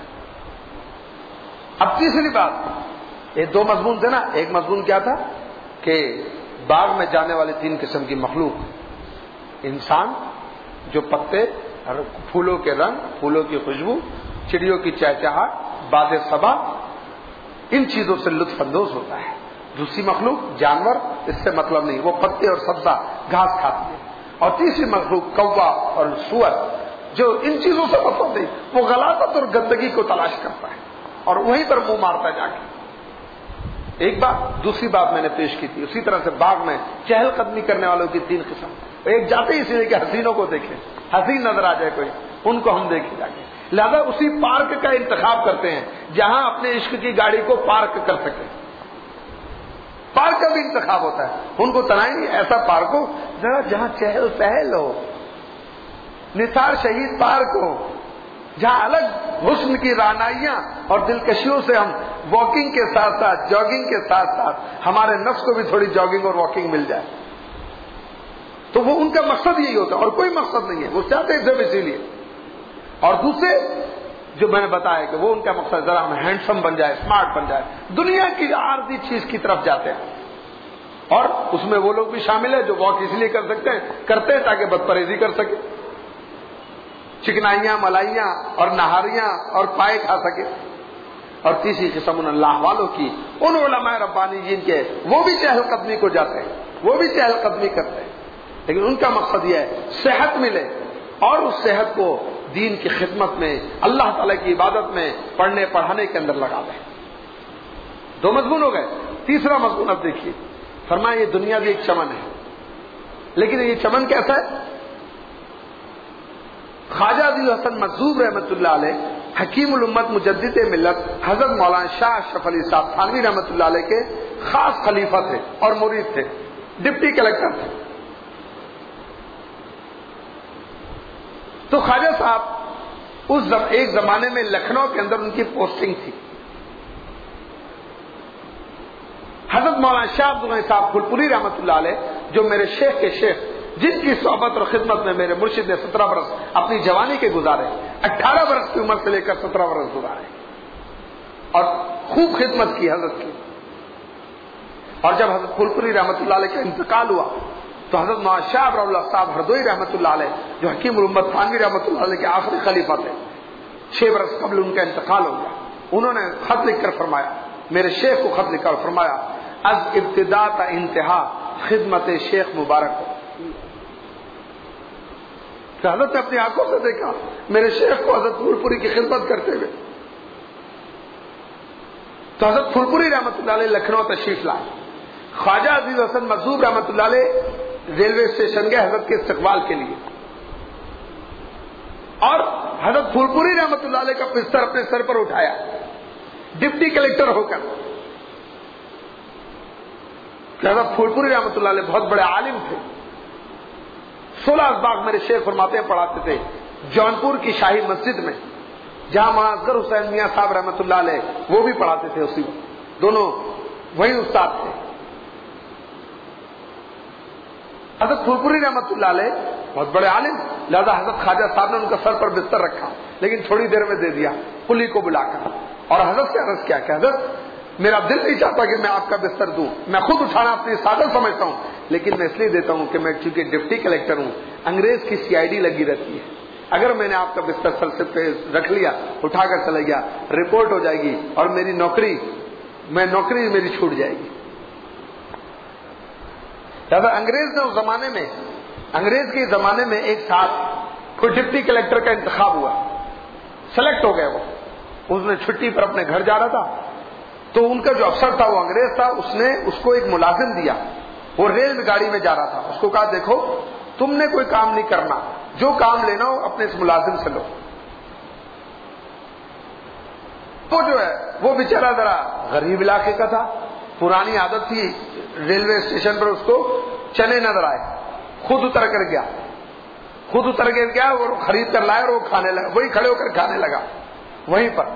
A: اب تیسری بات, یہ دو مضمون تھے نا. ایک مضمون کیا تھا کہ باغ میں جانے والے تین قسم کی مخلوق, انسان جو پتے, پھولوں کے رنگ, پھولوں کی خوشبو, چڑیوں کی چہچہاہٹ, باد صبا, ان چیزوں سے لطف اندوز ہوتا ہے. دوسری مخلوق جانور, اس سے مطلب نہیں, وہ پتے اور سبزہ گھاس کھاتی ہے. اور تیسری مخلوق کوا اور سور, جو ان چیزوں سے مطلب نہیں, وہ غلاظت اور گندگی کو تلاش کرتا ہے اور وہیں پر منہ مارتا ہے جا کے. ایک بات. دوسری بات میں نے پیش کی تھی اسی طرح سے باغ میں چہل قدمی کرنے والوں کی تین قسم. ایک جاتے ہی اس لیے کہ حسینوں کو دیکھیں, حسین نظر آ جائے کوئی, ان کو ہم دیکھیں جا کے, لہذا اسی پارک کا انتخاب کرتے ہیں جہاں اپنے عشق کی گاڑی کو پارک کر سکیں. پارک کا بھی انتخاب ہوتا ہے. ان کو تنائیں گے ایسا پارک ہو ذرا جہاں چہل پہل ہو, نثار شہید پارک ہو, جہاں الگ حسن کی رعنائیاں اور دلکشیوں سے ہم واکنگ کے ساتھ ساتھ جاگنگ کے ساتھ ساتھ ہمارے نفس کو بھی تھوڑی جاگنگ اور واکنگ مل جائے. تو وہ ان کا مقصد یہی ہوتا ہے اور کوئی مقصد نہیں ہے, وہ چاہتے ہیں صرف اسی لیے. اور دوسرے جو میں نے بتایا کہ وہ ان کا مقصد ذرا ہم ہینڈسم بن جائے, اسمارٹ بن جائے, دنیا کی عارضی چیز کی طرف جاتے ہیں. اور اس میں وہ لوگ بھی شامل ہیں جو واک اس لیے کر سکتے ہیں, کرتے ہیں تاکہ بد پرہیزی کر سکے, چکنائیاں ملائیاں اور نہاریاں اور پائے کھا سکے. اور تیسری قسم ان اللہ والوں کی, ان علماء ربانی جن کے وہ بھی چہل قدمی کو جاتے ہیں, وہ بھی چہل قدمی کرتے ہیں, لیکن ان کا مقصد یہ ہے صحت ملے اور اس صحت کو دین کی خدمت میں, اللہ تعالی کی عبادت میں, پڑھنے پڑھانے کے اندر لگا دیں. دو مضمون ہو گئے. تیسرا مضمون اب دیکھیے, فرمایا یہ دنیا بھی ایک چمن ہے, لیکن یہ چمن کیسا ہے؟ خواجہ عزیز حسن مجذوب رحمۃ اللہ علیہ, حکیم الامت مجدد ملت حضرت مولانا شاہ اشرف علی صاحب تھانوی رحمۃ اللہ علیہ کے خاص خلیفہ تھے اور مرید تھے, ڈپٹی کلکٹر تھے. تو خواجہ صاحب اس زم... ایک زمانے میں لکھنؤ کے اندر ان کی پوسٹنگ تھی. حضرت مولانا شاہ عبد الغنی صاحب پھلپوری رحمۃ اللہ علیہ جو میرے شیخ کے شیخ, جن کی صحبت اور خدمت میں میرے مرشد نے سترہ برس اپنی جوانی کے گزارے, اٹھارہ برس کی عمر سے لے کر سترہ برس گزارے اور خوب خدمت کی حضرت کی. اور جب حضرت پھلپوری رحمۃ اللہ علیہ کا انتقال ہوا تو حضرت مولانا شاہ ابر اللہ صاحب ہردوئی رحمۃ اللہ علیہ جو حکیم الامت تھانوی رحمۃ اللہ علیہ کے آخری خلیفہ تھے, چھ برس قبل ان کا انتقال ہو گیا. انہوں نے خط لکھ کر فرمایا, میرے شیخ کو خط لکھ کر فرمایا, از ابتدا تا انتہا خدمت شیخ مبارک ہو. کہ حضرت نے اپنی آنکھوں سے دیکھا میرے شیخ کو حضرت پھلپوری کی خدمت کرتے ہوئے. تو حضرت پھلپوری رحمۃ اللہ علیہ لکھنؤ تشریف لائے. خواجہ عزیز حسن مجذوب رحمۃ اللہ علیہ ریلوے اسٹیشن گئے حضرت کے استقبال کے لیے, اور حضرت پھلپوری رحمۃ اللہ علیہ کا بستر اپنے سر پر اٹھایا ڈپٹی کلکٹر ہو کر. حضرت پھلپوری رحمۃ اللہ علیہ بہت بڑے عالم تھے. سولہ اسباق میرے شیخ فرماتے ہیں پڑھاتے تھے جونپور کی شاہی مسجد میں, جہاں مولانا اصغر حسین میاں صاحب رحمۃ اللہ علیہ وہ بھی پڑھاتے تھے اسی وقت, دونوں وہی استاد تھے. حضرت پھلپوری رحمۃ اللہ علیہ بہت بڑے عالم, لہذا حضرت خواجہ صاحب نے ان کا سر پر بستر رکھا, لیکن تھوڑی دیر میں دے دیا کلی کو بلا کر, اور حضرت سے عرض کیا کہ حضرت میرا دل نہیں چاہتا کہ میں آپ کا بستر دوں, میں خود اٹھانا اپنی سادت سمجھتا ہوں, لیکن میں اس لیے دیتا ہوں کہ میں چونکہ ڈپٹی کلکٹر ہوں, انگریز کی سی آئی ڈی لگی رہتی ہے, اگر میں نے آپ کا بستر سر سے پہ رکھ لیا, اٹھا کر چلا گیا, رپورٹ ہو جائے گی اور میری نوکری میں نوکری میری چھوٹ جائے گی. لہٰذا انگریز نے اس زمانے میں انگریز کے زمانے میں ایک ساتھ کوئی ڈپٹی کلیکٹر کا انتخاب ہوا, سلیکٹ ہو گیا. وہ اس نے چھٹی پر اپنے گھر جا رہا تھا, تو ان کا جو افسر تھا وہ انگریز تھا, اس نے اس کو ایک ملازم دیا. وہ ریل گاڑی میں جا رہا تھا, اس کو کہا دیکھو تم نے کوئی کام نہیں کرنا, جو کام لینا ہو اپنے اس ملازم سے لو. وہ جو ہے وہ بیچارہ ذرا غریب علاقے کا تھا, پرانی عادت تھی ریلوے اسٹیشن پر اس کو چنے نظر آئے, خود اتر کر گیا خود اتر کر گیا اور خرید کر لائے اور وہ کھانے لگا, وہی کھڑے ہو کر کھانے لگا وہیں پر.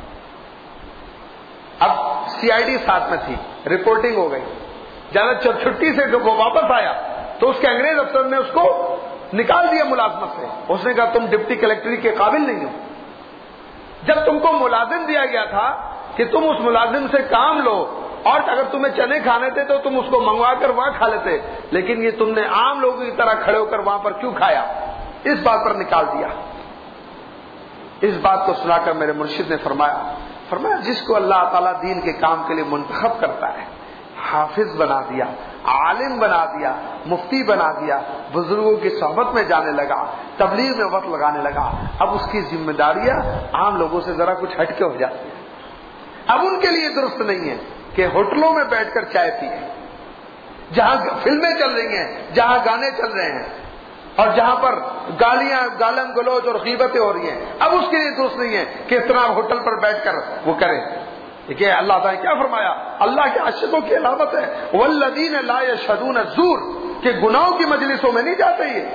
A: اب سی آئی ڈی ساتھ میں تھی, رپورٹنگ ہو گئی. جب چھٹی سے جب وہ واپس آیا تو اس کے انگریز افسر نے اس کو نکال دیا ملازمت سے. اس نے کہا تم ڈپٹی کلیکٹری کے قابل نہیں ہو. جب تم کو ملازم دیا گیا تھا کہ تم اس ملازم سے کام لو, اور اگر تمہیں چنے کھانے تھے تو تم اس کو منگوا کر وہاں کھا لیتے, لیکن یہ تم نے عام لوگوں کی طرح کھڑے ہو کر وہاں پر کیوں کھایا؟ اس بات پر نکال دیا. اس بات کو سنا کر میرے مرشد نے فرمایا فرمایا جس کو اللہ تعالیٰ دین کے کام کے لیے منتخب کرتا ہے, حافظ بنا دیا, عالم بنا دیا, مفتی بنا دیا, بزرگوں کی صحبت میں جانے لگا, تبلیغ میں وقت لگانے لگا, اب اس کی ذمہ داریاں عام لوگوں سے ذرا کچھ ہٹ کے ہو جاتی ہیں. اب ان کے لیے درست نہیں ہے کہ ہوٹلوں میں بیٹھ کر چائے پیئے, جہاں فلمیں چل رہی ہیں, جہاں گانے چل رہے ہیں, اور جہاں پر گالیاں گالم گلوچ اور غیبتیں ہو رہی ہیں, اب اس کے لیے درست نہیں ہے کہ اس طرح ہوٹل پر بیٹھ کر وہ کریں. دیکھیے اللہ تعالیٰ کیا فرمایا, اللہ کے عاشقوں کی علامت ہے والذین لا یشہدون الزور, کہ گناہوں کی مجلسوں میں نہیں جاتے. یہ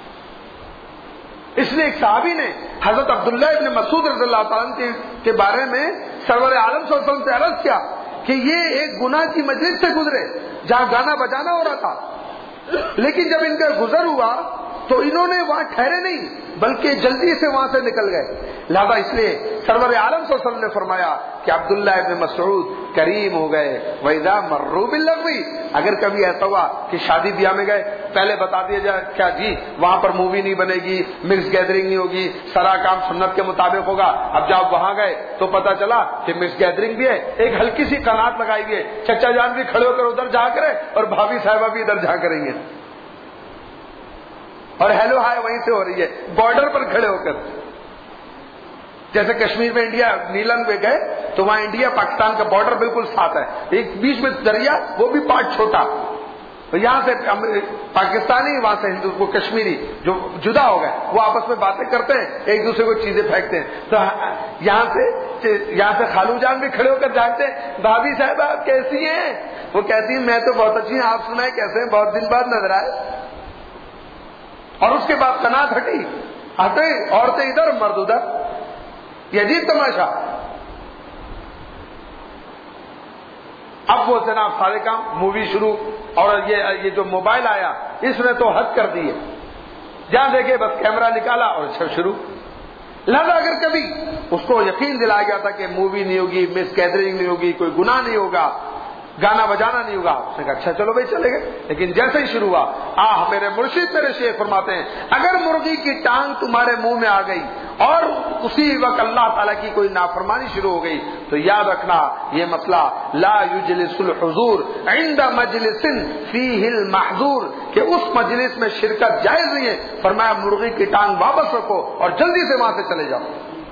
A: اس لیے ایک صحابی نے حضرت عبداللہ ابن مسعود رضی اللہ تعالیٰ عنہ کے بارے میں سرور عالم صلی اللہ علیہ وسلم سے عرض کیا کہ یہ ایک گناہ کی مجلس سے گزرے جہاں گانا بجانا ہو رہا تھا, لیکن جب ان کا گزر ہوا تو انہوں نے وہاں ٹھہرے نہیں بلکہ جلدی سے وہاں سے نکل گئے. لہذا اس لیے سرور عالم صلی اللہ علیہ وسلم نے فرمایا کہ عبداللہ ابن مسعود کریم ہو گئے. وَإِذَا مَرُّوا بِاللَّغْوِ, اگر کبھی ایسا ہوا کہ شادی بیاہ میں گئے, پہلے بتا دیا جائے کیا جی وہاں پر مووی نہیں بنے گی, مکس گیدرنگ نہیں ہوگی, سارا کام سنت کے مطابق ہوگا. اب جب وہاں گئے تو پتا چلا کہ مکس گیدرنگ بھی ہے, ایک ہلکی سی قناعت لگائی ہوئی ہے, چچا جان بھی کھڑے ہو کر ادھر جا کرے اور بھابھی صاحبہ بھی ادھر جا کریں گے, اور ہیلو ہائے وہیں سے ہو رہی ہے بارڈر پر کھڑے ہو کر. جیسے کشمیر میں انڈیا نیلم میں گئے تو وہاں انڈیا پاکستان کا بارڈر بالکل ساتھ ہے, ایک بیچ میں دریا, وہ بھی پارٹ چھوٹا, یہاں سے پاکستانی وہاں سے ہندو کو کشمیری جو جدا ہو گئے وہ آپس میں باتیں کرتے ہیں, ایک دوسرے کو چیزیں پھینکتے ہیں. تو یہاں سے یہاں سے خالو جان بھی کھڑے ہو کر جاتے ہیں, بھابھی صاحب آپ کیسی ہیں؟ وہ کہتی ہیں میں تو بہت اچھی ہوں, آپ سنائیں کیسے ہیں, بہت دن بعد نظر آئے. اور اس کے بعد قناعت ہٹی, ہٹے عورتیں ادھر مرد ادھر, یہ عجیب تماشا. اب وہ جناب سارے کام مووی شروع, اور یہ یہ جو موبائل آیا اس نے تو حد کر دی ہے, جہاں دیکھے بس کیمرہ نکالا اور شروع. لہذا اگر کبھی اس کو یقین دلایا گیا تھا کہ مووی نہیں ہوگی, مس گیدرنگ نہیں ہوگی, کوئی گناہ نہیں ہوگا, گانا بجانا نہیں ہوگا, اس نے کہا اچھا چلو بھائی چلے گئے. لیکن جیسے ہی شروع ہوا, آہ میرے مرشد میرے شیخ فرماتے ہیں اگر مرغی کی ٹانگ تمہارے منہ میں آ گئی اور اسی وقت اللہ تعالیٰ کی کوئی نافرمانی شروع ہو گئی تو یاد رکھنا یہ مسئلہ لا یجلس الحضور عند مجلس فیہ المحظور, کہ اس مجلس میں شرکت جائز نہیں ہے. فرمایا مرغی کی ٹانگ واپس رکھو اور جلدی سے وہاں سے چلے جاؤ.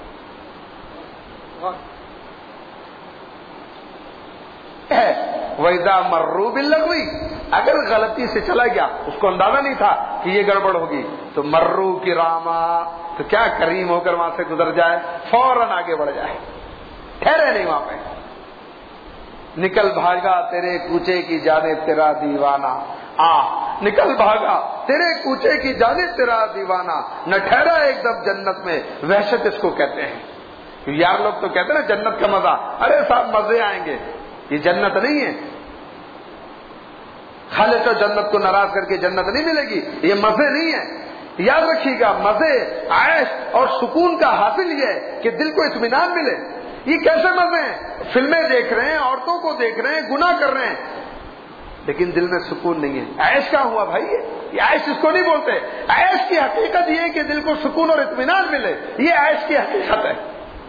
A: وَإِذَا مَرُّوا بِاللَّغْوِ, اگر غلطی سے چلا گیا, اس کو اندازہ نہیں تھا کہ یہ گڑبڑ ہوگی, تو مرو کراما, تو کیا کریم ہو کر وہاں سے گزر جائے, فوراً آگے بڑھ جائے, ٹھہرے نہیں وہاں پہ. نکل بھاگا تیرے کوچے کی جانب تیرا دیوانہ, آ نکل بھاگا تیرے کوچے کی جانب تیرا دیوانہ, نہ ٹھہرا ایک دم جنت میں. وحشت اس کو کہتے ہیں. یار لوگ تو کہتے ہیں نا جنت کا مزہ, ارے صاحب مزے آئیں گے, یہ جنت نہیں ہے. خالق تو جنت کو ناراض کر کے جنت نہیں ملے گی, یہ مزے نہیں ہے. یاد رکھیے گا, مزے عیش اور سکون کا حاصل یہ ہے کہ دل کو اطمینان ملے. یہ کیسے مزے ہیں؟ فلمیں دیکھ رہے ہیں, عورتوں کو دیکھ رہے ہیں, گناہ کر رہے ہیں, لیکن دل میں سکون نہیں ہے. عیش کا ہوا بھائی, یہ یہ عیش اس کو نہیں بولتے. عیش کی حقیقت یہ ہے کہ دل کو سکون اور اطمینان ملے, یہ عیش کی حقیقت ہے.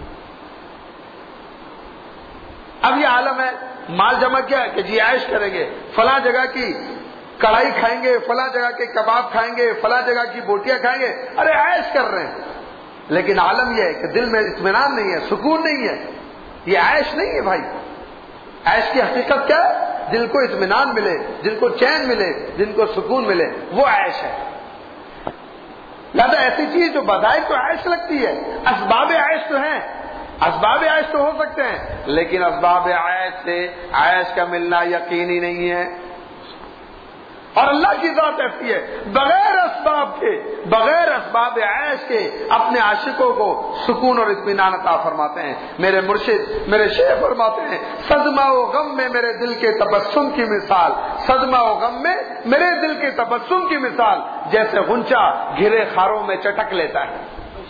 A: اب یہ عالم ہے, مال جمع کیا ہے کہ جی عیش کریں گے, فلاں جگہ کی کڑھائی کھائیں گے, فلاں جگہ کے کباب کھائیں گے, فلاں جگہ کی بوٹیاں کھائیں گے, ارے عیش کر رہے ہیں. لیکن عالم یہ ہے کہ دل میں اطمینان نہیں ہے, سکون نہیں ہے. یہ عیش نہیں ہے بھائی. عیش کی حقیقت کیا ہے؟ دل کو اطمینان ملے, دل کو چین ملے, دل کو سکون ملے, وہ عیش ہے. لہذا ایسی چیز جو بظاہر تو عیش لگتی ہے, اسباب عیش تو ہیں, اسباب عیش تو ہو سکتے ہیں, لیکن اسباب عیش سے عیش کا ملنا یقینی نہیں ہے. اور اللہ کی ذات ایسی ہے, بغیر اسباب کے, بغیر اسباب عیش کے اپنے عاشقوں کو سکون اور اطمینان عطا فرماتے ہیں. میرے مرشد میرے شیخ فرماتے ہیں, صدمہ و غم میں میرے دل کے تبسم کی مثال, صدمہ و غم میں میرے دل کے تبسم کی مثال جیسے غنچہ گھرے خاروں میں چٹک لیتا ہے.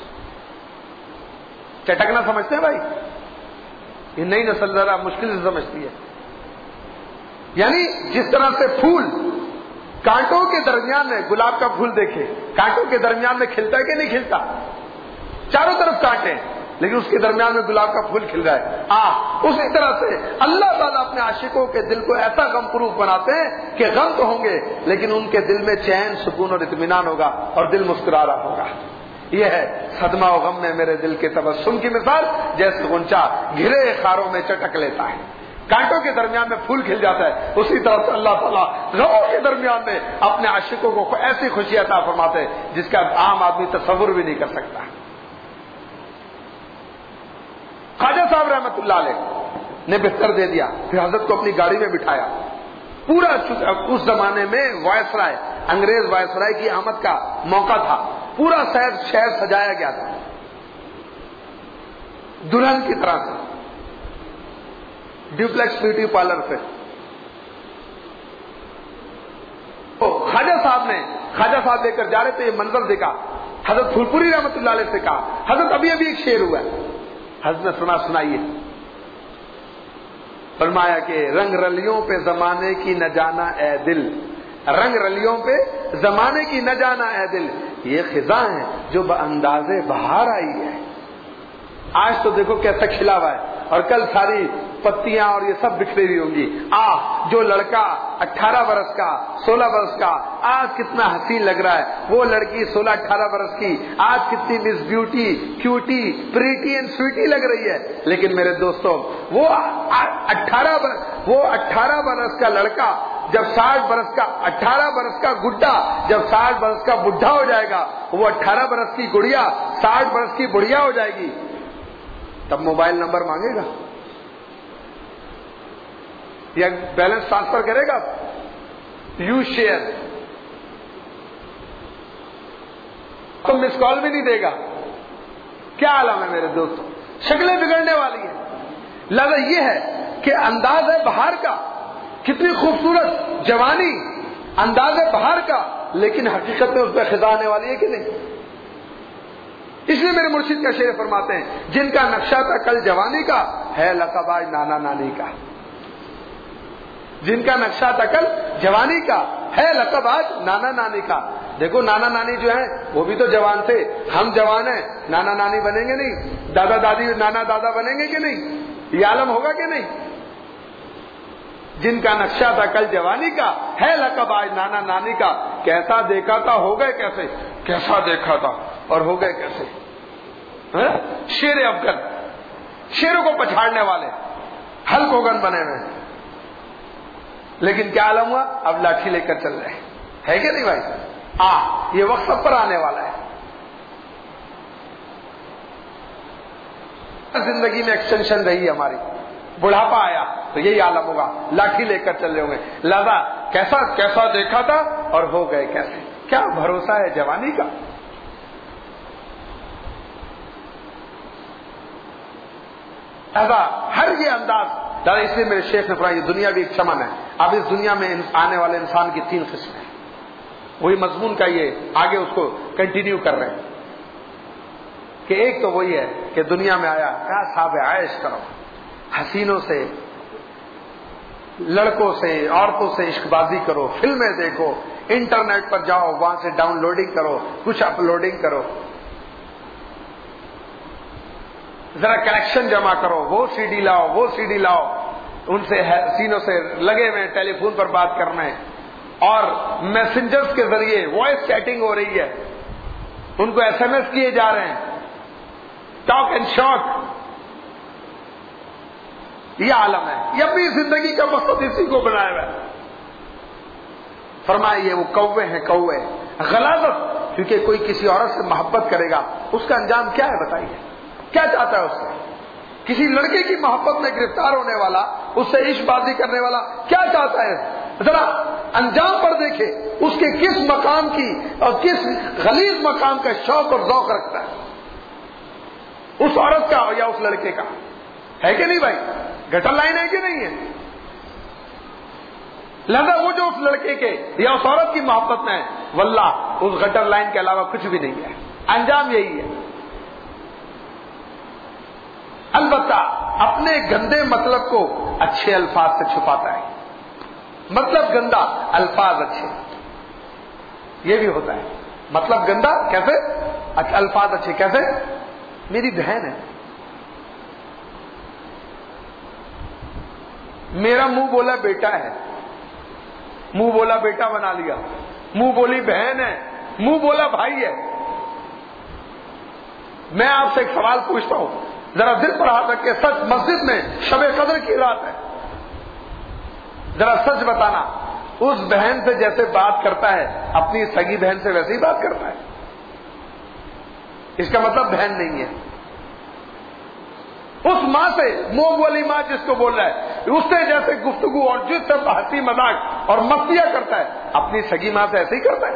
A: چٹکنا سمجھتے ہیں بھائی؟ یہ نئی نسل ذرا مشکل سے سمجھتی ہے. یعنی جس طرح سے پھول کانٹوں کے درمیان میں, گلاب کا پھول دیکھے, کانٹوں کے درمیان میں کھلتا ہے کہ نہیں کھلتا؟ چاروں طرف کانٹے لیکن اس کے درمیان میں گلاب کا پھول کھل رہا ہے. آ اسی طرح سے اللہ تعالیٰ اپنے عاشقوں کے دل کو ایسا غم پروف بناتے ہیں کہ غم تو ہوں گے لیکن ان کے دل میں چین, سکون اور اطمینان ہوگا اور دل مسکرا رہا ہوگا. یہ ہے صدمہ و غم میں میرے دل کے تبسم کی مثال جیسے غنچہ گھرے خاروں میں چٹک لیتا ہے, کانٹوں کے درمیان میں پھول کھل جاتا ہے. اسی طرح سے اللہ تعالیٰ غموں کے درمیان میں اپنے عاشقوں کو ایسی خوشی عطا فرماتے ہیں جس کا عام آدمی تصور بھی نہیں کر سکتا. خواجہ صاحب رحمت اللہ علیہ نے بستر دے دیا, پھر حضرت کو اپنی گاڑی میں بٹھایا. پورا اس زمانے میں وائسرائے, انگریز وائسرائے کی آمد کا موقع تھا, پورا شہر شہر سجایا گیا تھا دلہن کی طرح سے, ڈیوپلیکس بیوٹی پارلر سے. خواجہ صاحب نے خواجہ صاحب لے کر جا رہے تھے, یہ منظر دیکھا. حضرت پھول پوری رحمت اللہ علیہ سے کہا, حضرت ابھی ابھی ایک شعر ہوا ہے. حضرت نے سنا, سنائیے. فرمایا کہ رنگ رلیوں پہ زمانے کی نہ جانا اے دل, رنگ رلیوں پہ زمانے کی نہ جانا اے دل, یہ خزاں ہے جو باندازے بہار آئی ہے. آج تو دیکھو کیسا کھلا ہوا ہے اور کل ساری پتیاں اور یہ سب بکھری ہوئی ہوں گی. آ جو لڑکا اٹھارہ برس کا, سولہ برس کا, آج کتنا حسین لگ رہا ہے. وہ لڑکی سولہ اٹھارہ برس کی آج کتنی miss beauty, cutie, pretty and sweetie لگ رہی ہے. لیکن میرے دوستوں, وہ اٹھارہ وہ اٹھارہ برس کا لڑکا جب ساٹھ برس کا, اٹھارہ برس کا گڈا جب ساٹھ برس کا بڈھا ہو جائے گا, وہ اٹھارہ برس کی گڑیا ساٹھ برس کی بڑھیا ہو جائے گی, تب موبائل نمبر مانگے گا یا بیلنس ٹرانسفر کرے گا؟ یو شیئر, تو مس کال بھی نہیں دے گا. کیا عالم ہے میرے دوستوں, شکلیں بگڑنے والی ہیں. لہذا یہ ہے کہ انداز ہے بہار کا, کتنی خوبصورت جوانی, انداز ہے بہار کا, لیکن حقیقت میں اس پہ خزاں آنے والی ہے کہ نہیں. اس لیے میرے مرشد کا شعر فرماتے ہیں, جن کا نقشہ تھا کل جوانی کا ہے لقب آج نانا نانی کا. جن کا نقشہ تھا کل جوانی کا ہے لقب آج نانا نانی کا. دیکھو نانا نانی جو ہیں وہ بھی تو جوان تھے, ہم جوان ہیں, نانا نانی بنیں گے نہیں, دادا دادی نانا دادا بنیں گے کہ نہیں, یہ عالم ہوگا کہ نہیں. جن کا نقشہ تھا کل جوانی کا ہے لقب آج نانا نانی کا. کیسا دیکھا تھا ہو گئے کیسے, کیسا دیکھا تھا اور ہو گئے کیسے. شیر افغان, شیروں کو پچھاڑنے والے ہلک ہوگن بنے ہوئے, لیکن کیا عالم ہوا, اب لاٹھی لے کر چل رہے ہیں, ہے کہ نہیں بھائی. آ یہ وقت سب پر آنے والا ہے. زندگی میں ایکسٹینشن رہی ہماری, بڑھاپا آیا تو یہی عالم ہوگا, لاٹھی لے کر چل رہے ہوں گے. لہذا کیسا کیسا دیکھا تھا اور ہو گئے کیسے, کیا بھروسہ ہے جوانی کا. لہذا ہر یہ انداز دادا, اس لیے میرے شیخ نے فرمایا یہ دنیا بھی ایک چمن ہے. اب اس دنیا میں آنے والے انسان کی تین قسمیں ہیں, وہی مضمون کا یہ آگے اس کو کنٹینیو کر رہے ہیں کہ ایک تو وہی ہے کہ دنیا میں آیا کہا صاحب عائش کرو, حسینوں سے, لڑکوں سے, عورتوں سے عشق بازی کرو, فلمیں دیکھو, انٹرنیٹ پر جاؤ، وہاں سے ڈاؤن لوڈنگ کرو، کچھ اپلوڈنگ کرو، ذرا کلیکشن جمع کرو، وہ سی ڈی لاؤ، وہ سی ڈی لاؤ، ان سے سینوں سے لگے ہوئے ٹیلی فون پر بات کرنا ہے، اور میسنجرز کے ذریعے وائس چیٹنگ ہو رہی ہے، ان کو ایس ایم ایس کیے جا رہے ہیں، ٹاک اینڈ شاک. یہ عالم ہے، یہ اپنی زندگی کا مقصد اسی کو بنایا ہوا ہے. فرمائے یہ وہ کوے ہیں، کوے غلاظت. کیونکہ کوئی کسی عورت سے محبت کرے گا، اس کا انجام کیا ہے بتائیے؟ کیا چاہتا ہے اس سے؟ کسی لڑکے کی محبت میں گرفتار ہونے والا، اس سے عشق بازی کرنے والا کیا چاہتا ہے؟ ذرا انجام پر دیکھے اس کے کس مقام کی اور کس غلیظ مقام کا شوق اور ذوق رکھتا ہے، اس عورت کا یا اس لڑکے کا. ہے کہ نہیں بھائی؟ گٹر لائن ہے کہ نہیں ہے؟ لہذا وہ جو اس لڑکے کے یا اس عورت کی محبت میں ہے، واللہ اس گٹر لائن کے علاوہ کچھ بھی نہیں ہے، انجام یہی ہے. البتہ اپنے گندے مطلب کو اچھے الفاظ سے چھپاتا ہے. مطلب گندا، الفاظ اچھے، یہ بھی ہوتا ہے. مطلب گندا کیسے؟ الفاظ اچھے کیسے؟ میری بہن ہے، میرا منہ بولا بیٹا ہے، منہ بولا بیٹا بنا لیا، منہ بولی بہن ہے، منہ بولا بھائی ہے. میں آپ سے ایک سوال پوچھتا ہوں، ذرا دل پر ہاتھ رکھ کے سچ، مسجد میں شب قدر کی رات ہے، ذرا سچ بتانا، اس بہن سے جیسے بات کرتا ہے اپنی سگی بہن سے ویسے ہی بات کرتا ہے؟ اس کا مطلب بہن نہیں ہے. اس ماں سے، منہ بولی ماں جس کو بول رہا ہے، اس سے جیسے گفتگو اور جس سے ہنسی مذاق اور مستیاں کرتا ہے اپنی سگی ماں سے ایسے ہی کرتا ہے.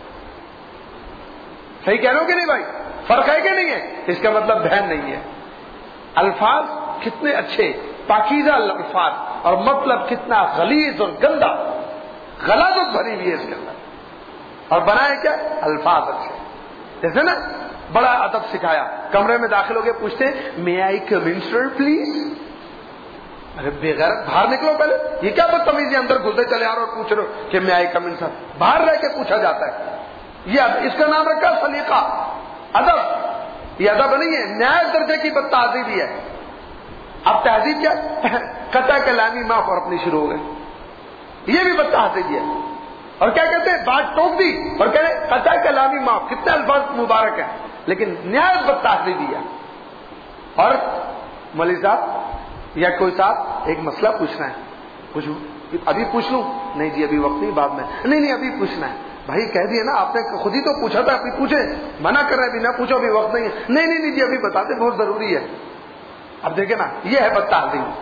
A: صحیح کہہ رہے ہو کہ نہیں بھائی؟ فرق ہے کہ نہیں ہے؟ اس کا مطلب بہن نہیں ہے. الفاظ کتنے اچھے پاکیزہ الفاظ، اور مطلب کتنا غلیظ اور گندا، غلاظت بھری ہوئی ہے اس کے اندر. اور بنائے کیا؟ الفاظ اچھے. جیسے نا بڑا ادب سکھایا، کمرے میں داخل ہو کے پوچھتے مے آئی کم ان سر پلیز. ارے بے غیرت، باہر نکلو پہلے. یہ کیا بدتمیزی، اندر گھسے چلے آ رہے اور پوچھ رہے ہو کہ مے آئی کم ان سر؟ باہر رہ کے پوچھا جاتا ہے. یہ اس کا نام رکھا سلیقہ، ادب. یہ ادب نہیں ہے، نہایت درجے کی بد تہذیبی ہے. اب تہذیب کیا؟ قطع کلامی معاف اور اپنی شروع ہو گئے، یہ بھی بد تہذیبی ہے. اور کیا کہتے ہیں؟ بات ٹوک دی اور کہہ رہے قطع کلامی معاف. کتنے الفاظ مبارک ہیں، لیکن نہایت بد تہذیبی ہے. اور مولوی صاحب یا کوئی صاحب ایک مسئلہ پوچھنا ہے، پوچھو. ابھی پوچھ لوں؟ نہیں جی ابھی وقت نہیں، بعد میں. نہیں نہیں ابھی پوچھنا ہے. بھائی کہہ دیے نا، آپ نے خود ہی تو پوچھا تھا، ابھی پوچھے. منع کر رہے ہیں ابھی نہ پوچھو، ابھی وقت نہیں ہے. نہیں نہیں نہیں جی ابھی بتاتے، بہت ضروری ہے. اب دیکھیں نا، یہ ہے بد تہذیبی.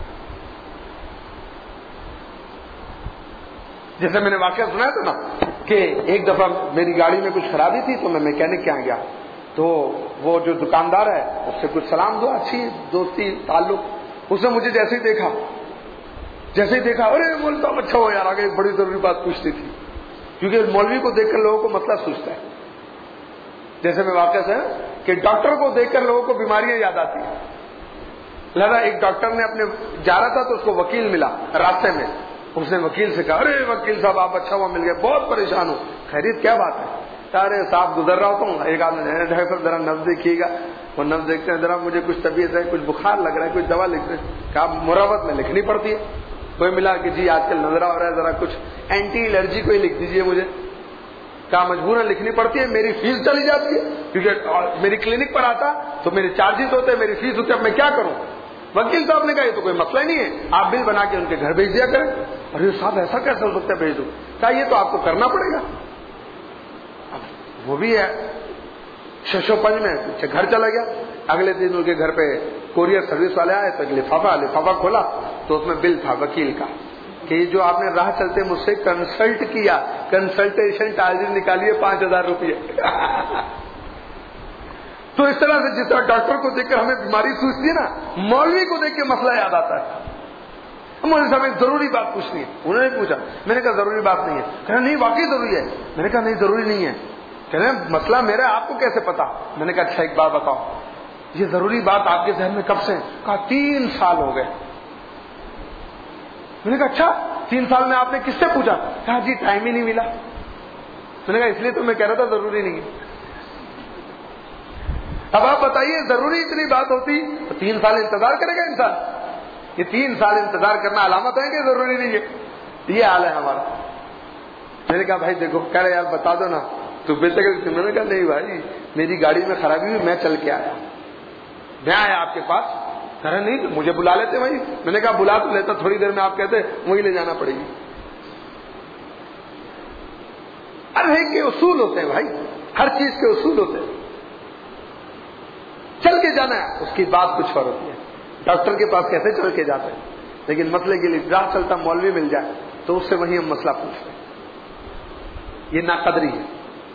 A: جیسے میں نے واقعہ سنا تھا نا کہ ایک دفعہ میری گاڑی میں کچھ خرابی تھی تو میں میکینک کے یہاں گیا، تو وہ جو دکاندار ہے اس سے کچھ سلام دعا، اچھی دوستی تعلق. اس نے مجھے جیسے ہی دیکھا جیسے ہی دیکھا ارے مولوی صاحب اچھا ہو یار، آگے ایک بڑی ضروری بات پوچھتی تھی. کیونکہ مولوی کو دیکھ کر لوگوں کو مسئلہ سوچتا ہے. جیسے میں واقعہ سے کہ ڈاکٹر کو دیکھ کر لوگوں کو بیماریاں یاد آتی ہیں. لہذا ایک ڈاکٹر نے اپنے جا رہا تھا تو اس کو وکیل ملا راستے میں. اس نے وکیل سے کہا ارے وکیل صاحب آپ اچھا ہوا مل گئے، بہت پریشان ہوں. خیریت کیا بات ہے؟ ارے صاحب گزر رہا ہوتا ہوں، ایک آدمی ڈاکٹر ذرا نبض دیکھیے گا. وہ نبض دیکھتے ہیں، ذرا مجھے کچھ طبیعت ہے، کچھ بخار لگ رہا ہے، کچھ دوا لکھ رہے ہیں. کہا مراوت میں لکھنی پڑتی ہے. کوئی ملا کہ جی آج کل نظرہ ہو رہا ہے، ذرا کچھ اینٹی الرجی کوئی لکھ دیجیے مجھے. کہا مجبوراً لکھنی پڑتی ہے، میری فیس چلی جاتی ہے، کیونکہ میری کلینک پر آتا تو میرے چارجز ہوتے ہیں، میری فیس ہوتی ہے، اب میں کیا کروں؟ وکیل صاحب نے کہا یہ تو کوئی مسئلہ ہی نہیں ہے، آپ بل بنا کے ان کے گھر بھیج دیا کریں. ارے صاحب ایسا کیسے ہو سکتا ہے بھیج دو؟ کہا یہ تو آپ کو کرنا پڑے گا. وہ بھی ہے ششو پنج میں گھر چلا گیا. اگلے دن ان کے گھر پہ کوریئر سروس والے آئے تو لفافہ لفافہ کھولا تو اس میں بل تھا وکیل کا کہ یہ جو آپ نے راہ چلتے مجھ سے کنسلٹ کیا، کنسلٹیشن چارجز نکالیے پانچ ہزار روپیے. تو اس طرح سے جس طرح ڈاکٹر کو دیکھ کر ہمیں بیماری سوچتی ہے نا، مولوی کو دیکھ کے مسئلہ یاد آتا ہے. مولوی صاحب ایک ضروری بات پوچھنی ہے. انہوں نے پوچھا، میں نے کہا ضروری بات نہیں ہے. کہہ رہے نہیں واقعی ضروری ہے. میں نے کہا نہیں ضروری نہیں ہے. کہہ رہے مسئلہ میرا آپ کو کیسے پتا؟ میں نے کہا اچھا ایک بات بتاؤ، یہ ضروری بات آپ کے ذہن میں کب سے ہے؟ کہا تین سال ہو گئے. میں نے کہا اچھا تین سال میں آپ نے کس سے پوچھا؟ کہا جی ٹائم ہی نہیں ملا. میں نے کہا اس لیے تو میں کہہ رہا تھا ضروری نہیں ہے. اب آپ بتائیے ضروری اتنی بات ہوتی تو تین سال انتظار کرے گا انسان؟ یہ تین سال انتظار کرنا علامت ہے کہ ضروری نہیں ہے؟ یہ حال ہے ہمارا. میں نے کہا بھائی دیکھو، کہہ رہے یار بتا دو نا تو بہتر. میں نے کہا نہیں بھائی میری گاڑی میں خرابی ہوئی، میں چل کے آیا، میں آیا آپ کے پاس. کہہ رہے نہیں مجھے بلا لیتے بھائی. میں نے کہا بلا تو لیتا، تھوڑی دیر میں آپ کہتے وہی لے جانا پڑے گی. ہر ایک کے اصول ہوتے ہیں بھائی، ہر چیز کے اصول ہوتے ہیں. چل کے جانا ہے اس کی بات کچھ اور ہوتی ہے. ڈاکٹر کے پاس کیسے چل کے جاتے ہیں، لیکن مسئلے کے لیے راہ چلتا مولوی مل جائے تو اس سے وہی ہم مسئلہ پوچھتے ہیں. یہ ناقدری ہے.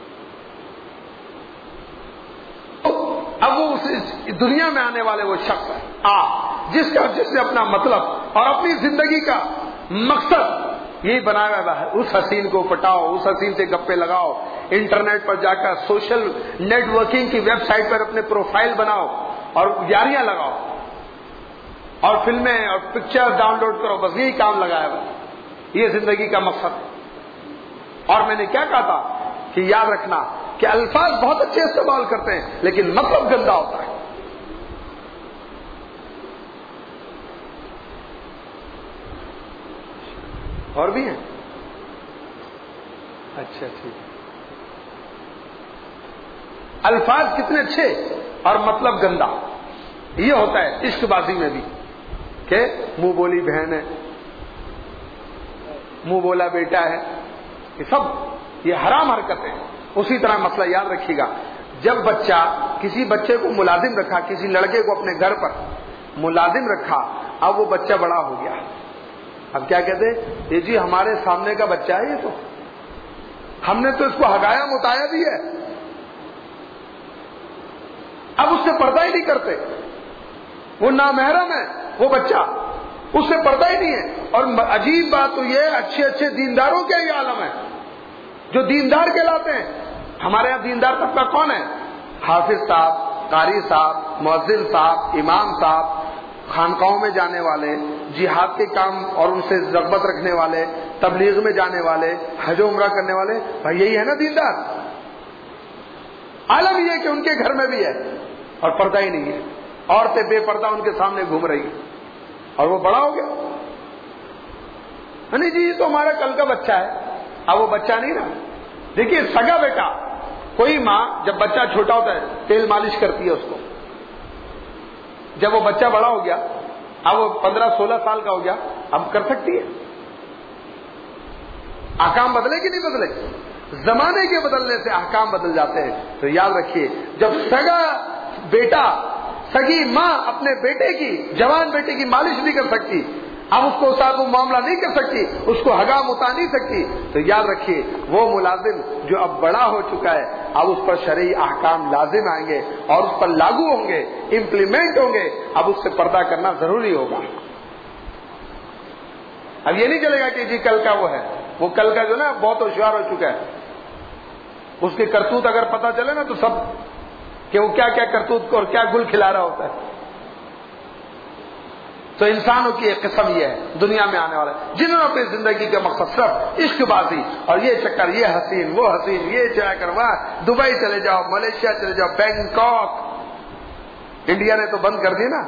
A: اب وہ اس دنیا میں آنے والے وہ شخص ہے آ جس کا جس نے اپنا مطلب اور اپنی زندگی کا مقصد یہی بنایا ہوا ہے. اس حسین کو پٹاؤ، اس حسین سے گپے لگاؤ، انٹرنیٹ پر جا کر سوشل نیٹ ورکنگ کی ویب سائٹ پر اپنے پروفائل بناؤ اور یاریاں لگاؤ اور فلمیں اور پکچر ڈاؤن لوڈ کرو. بس یہی کام لگایا ہوا. یہ زندگی کا مقصد. اور میں نے کیا کہا تھا کہ یاد رکھنا کہ الفاظ بہت اچھے استعمال کرتے ہیں لیکن مطلب گندا ہوتا ہے. اور بھی ہیں؟ اچھا ٹھیک. الفاظ کتنے اچھے اور مطلب گندا. یہ ہوتا ہے عشق بازی میں بھی کہ منہ بولی بہن ہے، منہ بولا بیٹا ہے، یہ سب یہ حرام حرکتیں. اسی طرح مسئلہ یاد رکھیے گا، جب بچہ کسی بچے کو ملازم رکھا، کسی لڑکے کو اپنے گھر پر ملازم رکھا، اب وہ بچہ بڑا ہو گیا، اب کیا کہتے یہ جی ہمارے سامنے کا بچہ ہے، یہ تو ہم نے تو اس کو ہگایا متایا بھی ہے. اب اس سے پردہ ہی نہیں کرتے، وہ نامحرم ہے وہ بچہ، اس سے پردہ ہی نہیں ہے. اور عجیب بات تو یہ اچھے اچھے دینداروں کے یہ عالم ہے جو دیندار کہلاتے ہیں. ہمارے یہاں دیندار طبقہ کون ہے؟ حافظ صاحب، قاری صاحب، مؤذن صاحب، امام صاحب، خانقاہوں میں جانے والے، جہاد کے کام اور ان سے رغبت رکھنے والے، تبلیغ میں جانے والے، حج و عمرہ کرنے والے. بھائی یہی ہے نا دیندار. عالم یہ کہ ان کے گھر میں بھی ہے اور پردہ ہی نہیں ہے. عورتیں بے پردہ ان کے سامنے گھوم رہی ہیں اور وہ بڑا ہو گیا. نہیں جی یہ تو ہمارا کل کا بچہ ہے. اب وہ بچہ نہیں رہا. دیکھیے سگا بیٹا، کوئی ماں جب بچہ چھوٹا ہوتا ہے تیل مالش کرتی ہے اس کو. جب وہ بچہ بڑا ہو گیا، اب وہ پندرہ سولہ سال کا ہو گیا، اب کر سکتی ہے. احکام بدلے کہ نہیں بدلے؟ زمانے کے بدلنے سے احکام بدل جاتے ہیں. تو یاد رکھیے جب سگا بیٹا، سگی ماں اپنے بیٹے کی، جوان بیٹے کی مالش نہیں کر سکتی، اب اس کو ساتھ وہ معاملہ نہیں کر سکتی، اس کو ہگا متا نہیں سکتی، تو یاد رکھیے وہ ملازم جو اب بڑا ہو چکا ہے، اب اس پر شرعی احکام لازم آئیں گے اور اس پر لاگو ہوں گے، امپلیمنٹ ہوں گے. اب اس سے پردہ کرنا ضروری ہوگا. اب یہ نہیں چلے گا کہ جی کل کا وہ ہے، وہ کل کا جو نا بہت ہوشیار ہو چکا ہے، اس کے کرتوت اگر پتا چلے نا تو سب کہ وہ کیا کیا کرتوت کو اور کیا گل کھلا رہا ہوتا ہے. تو انسانوں کی ایک قسم یہ ہے دنیا میں آنے والے جنہوں نے اپنی زندگی کا مقصد صرف عشق بازی اور یہ چکر، یہ حسین وہ حسین، یہ چلا کر وہاں دبئی چلے جاؤ، ملیشیا چلے جاؤ، بینکاک، انڈیا نے تو بند کر دی نا،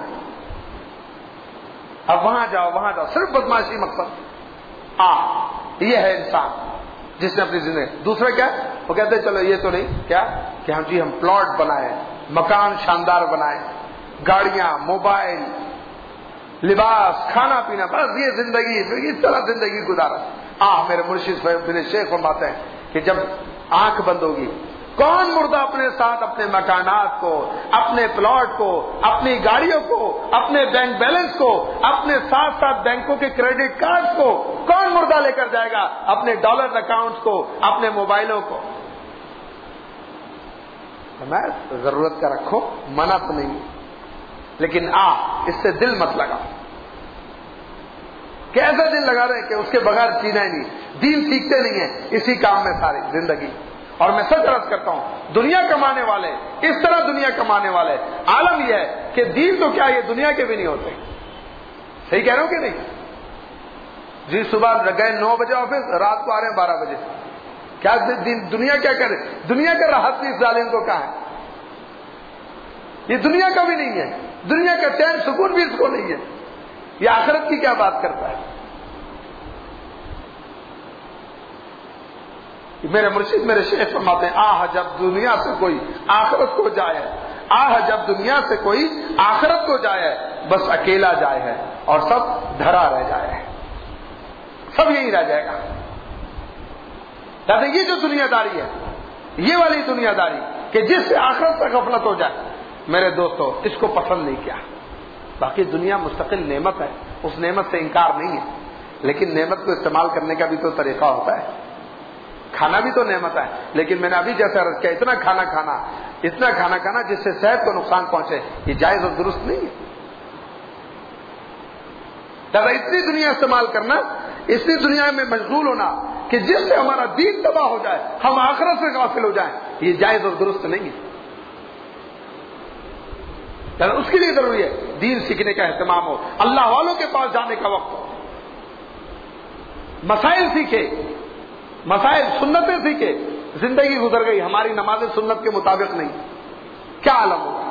A: اب وہاں جاؤ وہاں جاؤ، صرف بدماشی مقصد. آ یہ ہے انسان جس نے اپنی زندگی. دوسرا کیا وہ کہتے چلو یہ تو نہیں کیا کہ ہم جی ہم پلاٹ بنائے، مکان شاندار بنائے، گاڑیاں، موبائل، لباس، کھانا پینا، بس یہ زندگی اس طرح زندگی گزارا. آہ میرے مرشد میرے شیخ فرماتے ہیں کہ جب آنکھ بند ہوگی، کون مردہ اپنے ساتھ اپنے مکانات کو، اپنے پلاٹ کو، اپنی گاڑیوں کو، اپنے بینک بیلنس کو، اپنے ساتھ ساتھ بینکوں کے کریڈٹ کارڈ کو کون مردہ لے کر جائے گا، اپنے ڈالر اکاؤنٹس کو، اپنے موبائلوں کو. میں ضرورت کا رکھو، منع تو نہیں، لیکن آ اس سے دل مت لگا. کیسا دل لگا رہے کہ اس کے بغیر جینا ہی نہیں، دین سیکھتے نہیں ہیں اسی کام میں ساری زندگی. اور میں سچ عرض کرتا ہوں دنیا کمانے والے اس طرح دنیا کمانے والے، عالم یہ ہے کہ دین تو کیا یہ دنیا کے بھی نہیں ہوتے. صحیح کہہ رہا ہوں کہ نہیں؟ جی صبح گئے نو بجے آفس، رات کو آ رہے ہیں بارہ بجے. کیا دنیا کیا کرے؟ دنیا کا راحت بھی اس ظالم کو کہاں ہے؟ یہ دنیا کا بھی نہیں ہے، دنیا کا چین سکون بھی اس کو نہیں ہے، یہ آخرت کی کیا بات کرتا ہے؟ میرے مرشد میرے شیخ فرماتے ہیں آہ جب دنیا سے کوئی آخرت کو جائے، آہ جب دنیا سے کوئی آخرت کو جائے، بس اکیلا جائے ہے اور سب دھرا رہ جائے ہے، سب یہی رہ جائے گا۔ یہ جو دنیا داری ہے، یہ والی دنیا داری کہ جس سے آخرت تک غفلت ہو جائے، میرے دوستو اس کو پسند نہیں کیا۔ باقی دنیا مستقل نعمت ہے، اس نعمت سے انکار نہیں ہے، لیکن نعمت کو استعمال کرنے کا بھی تو طریقہ ہوتا ہے۔ کھانا بھی تو نعمت ہے، لیکن میں نے ابھی جیسا عرض کیا اتنا کھانا کھانا اتنا کھانا کھانا جس سے صحت کو نقصان پہنچے، یہ جائز اور درست نہیں ہے۔ دادا اتنی دنیا استعمال کرنا، اتنی دنیا میں مشغول ہونا کہ جس سے ہمارا دین تباہ ہو جائے، ہم آخرت سے غافل ہو جائیں، یہ جائز اور درست نہیں ہے۔ دادا اس کے لیے ضروری ہے دین سیکھنے کا اہتمام ہو، اللہ والوں کے پاس جانے کا وقت ہو، مسائل سیکھے، مسائل سنتیں سیکھے۔ زندگی گزر گئی، ہماری نمازیں سنت کے مطابق نہیں، کیا عالم ہوگا؟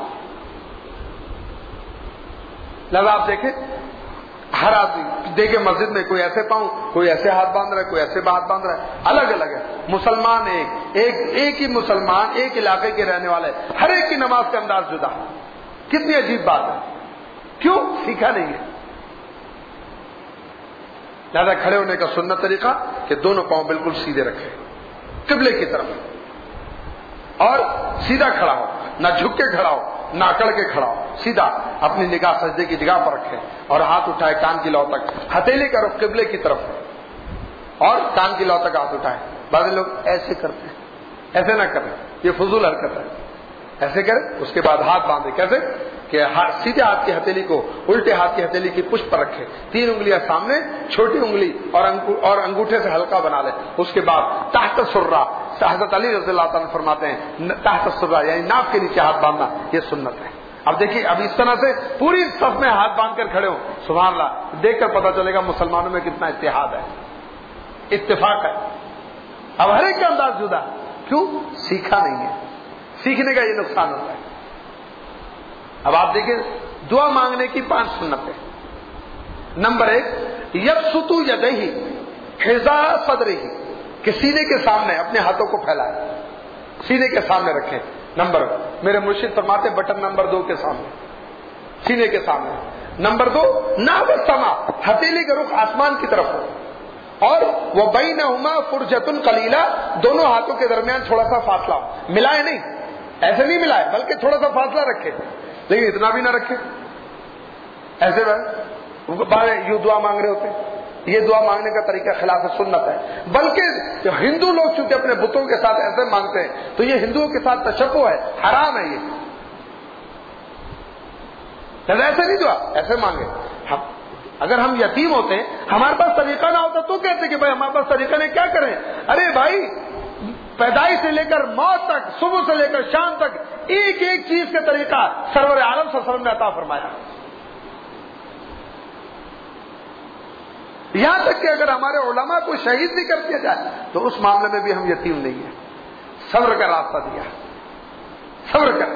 A: لہذا آپ دیکھیں ہر آدمی دیکھے مسجد میں کوئی ایسے پاؤں، کوئی ایسے ہاتھ باندھ رہا ہے، کوئی ایسے ہاتھ باندھ رہا ہے، الگ الگ ہے۔ مسلمان ایک ایک ایک ہی مسلمان ایک علاقے کے رہنے والے، ہر ایک کی نماز کا انداز جدا۔ کتنی عجیب بات ہے، کیوں؟ سیکھا نہیں ہے۔ لہذا کھڑے ہونے کا سنت طریقہ کہ دونوں پاؤں بالکل سیدھے رکھے قبلے کی طرف، اور سیدھا کھڑا ہو، نہ جھک کے کھڑا ہو نہ اکڑ کے کھڑا ہو، سیدھا اپنی نگاہ سجدے کی جگہ پر رکھے اور ہاتھ اٹھائے کان کی لو تک، ہتھیلی کا رخ قبلے کی طرف اور کان کی لو تک ہاتھ اٹھائے۔ بعض لوگ ایسے کرتے ہیں، ایسے نہ کریں، یہ فضول حرکت ہے۔ ایسے کریں، اس کے بعد ہاتھ باندھے، کیسے کہ سیدھے ہاتھ کی ہتھیلی کو الٹے ہاتھ کی ہتھیلی کی پشت پر رکھے، تین انگلیاں سامنے، چھوٹی انگلی اور اور انگوٹھے سے ہلکا بنا لے۔ اس کے بعد تحت سرہ، حضرت علی رضی اللہ تعالیٰ فرماتے ہیں تحت سرہ یعنی ناف کے نیچے ہاتھ باندھنا، یہ سنت ہے۔ اب دیکھیے اب اس طرح سے پوری صف میں ہاتھ باندھ کر کھڑے ہو، سبحان اللہ، دیکھ کر پتا چلے گا مسلمانوں میں کتنا اتحاد ہے، اتفاق ہے۔ اب ہر ایک کا انداز جدا، کیوں؟ سیکھا نہیں ہے۔ سیکھنے کا یہ نقصان ہوتا ہے۔ اب آپ دیکھیں دعا مانگنے کی پانچ سنتیں۔ نمبر ایک، یبسطو یدیہ حذا صدرہ، کہ سینے کے سامنے اپنے ہاتھوں کو پھیلائے، سینے کے سامنے رکھیں۔ نمبر میرے مرشد فرماتے بٹن نمبر دو کے سامنے، سینے کے سامنے۔ نمبر دو، نحو السما، ہتھیلی کا رخ آسمان کی طرف ہو، اور وہ بینہما فرجۃ قلیلہ، دونوں ہاتھوں کے درمیان تھوڑا سا فاصلہ ہو، ملائے نہیں، ایسے نہیں ملائے بلکہ تھوڑا سا فاصلہ رکھے، لیکن اتنا بھی نہ رکھے ایسے یوں دعا مانگ رہے ہوتے ہیں۔ یہ دعا مانگنے کا طریقہ خلاف سنت ہے، بلکہ ہندو لوگ چونکہ اپنے بتوں کے ساتھ ایسے مانگتے ہیں تو یہ ہندوؤں کے ساتھ تشبہ ہے، حرام ہے یہ۔ ایسے نہیں دعا، ایسے مانگے۔ اگر ہم یتیم ہوتے ہیں، ہمارے پاس طریقہ نہ ہوتا تو کہتے کہ بھائی ہمارے پاس طریقہ نہیں، کیا کریں؟ ارے بھائی پیدائش سے لے کر موت تک، صبح سے لے کر شام تک ایک ایک چیز کا طریقہ سرور عالم صلی اللہ علیہ وسلم نے عطا فرمایا۔ یہاں تک کہ اگر ہمارے علماء کو شہید بھی کر دیا جائے تو اس معاملے میں بھی ہم یتیم نہیں ہیں۔ صبر کا راستہ دیا، صبر کر،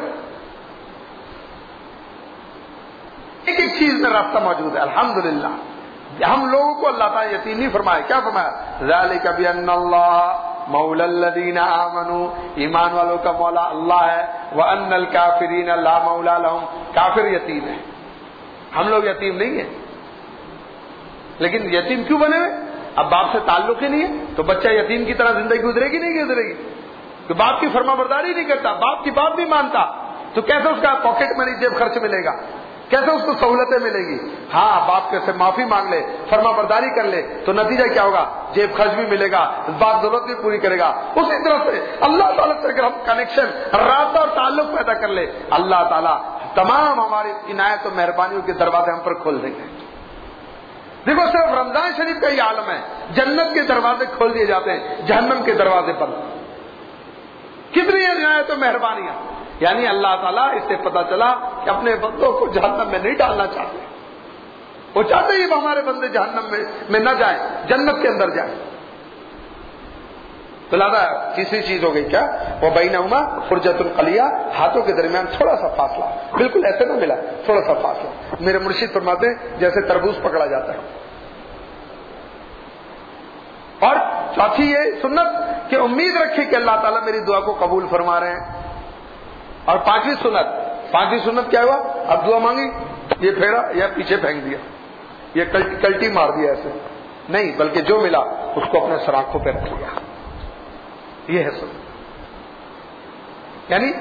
A: ایک ایک چیز میں راستہ موجود ہے۔ الحمدللہ ہم لوگوں کو اللہ تعالیٰ یتیم نہیں فرمایا، کیا فرمایا؟ ذالک بأن اللہ مولا الذین آمنوا، ایمان والوں کا مولا اللہ ہے، وأن الکافرین لا مولا لهم، کافر یتیم ہے، ہم لوگ یتیم نہیں ہیں۔ لیکن یتیم کیوں بنے ہوئے؟ اب باپ سے تعلق ہی نہیں ہے تو بچہ یتیم کی طرح زندگی گزرے گی نہیں گزرے گی؟ تو باپ کی فرما برداری نہیں کرتا، باپ کی بات نہیں مانتا، تو کیسے اس کا پاکٹ منی جیب خرچ ملے گا؟ کیسے اس کو سہولتیں ملے گی؟ ہاں باپ کے سے معافی مانگ لے، فرما برداری کر لے تو نتیجہ کیا ہوگا؟ جیب خرچ بھی ملے گا، باپ ضرورت بھی پوری کرے گا۔ اسی طرح سے اللہ تعالیٰ سے اگر ہم کنیکشن، رابطہ اور تعلق پیدا کر لے، اللہ تعالیٰ تمام ہماری عنایت و مہربانیوں کے دروازے ہم پر کھول دیں گے۔ دیکھو صرف رمضان شریف کا یہ عالم ہے، جنت کے دروازے کھول دیے جاتے ہیں، جہنم کے دروازے بند۔ کتنی عنایت و مہربانیاں، یعنی اللہ تعالیٰ اس سے پتا چلا کہ اپنے بندوں کو جہنم میں نہیں ڈالنا چاہتے، وہ چاہتے ہی وہ ہمارے بندے جہنم میں میں نہ جائیں، جنت کے اندر جائیں۔ تو لہٰذا تیسری چیز ہو گئی کیا؟ وہ بینہما فرجۃ القلیہ، ہاتھوں کے درمیان تھوڑا سا فاصلہ، بالکل ایسے نہ ملا، تھوڑا سا فاصلہ. میرے مرشد فرماتے ہیں جیسے تربوز پکڑا جاتا ہے. اور چوتھی یہ سنت کہ امید رکھے کہ اللہ تعالیٰ میری دعا کو قبول فرما رہے ہیں. اور پانچویں سنت، پانچویں سنت کیا ہوا؟ اب دعا مانگی، یہ پھیرا یا پیچھے پھینک دیا، یہ کلٹی مار دیا ایسے نہیں، بلکہ جو ملا اس کو اپنے سراخوں پہ رکھ لیا. یہ ہے سنت. یعنی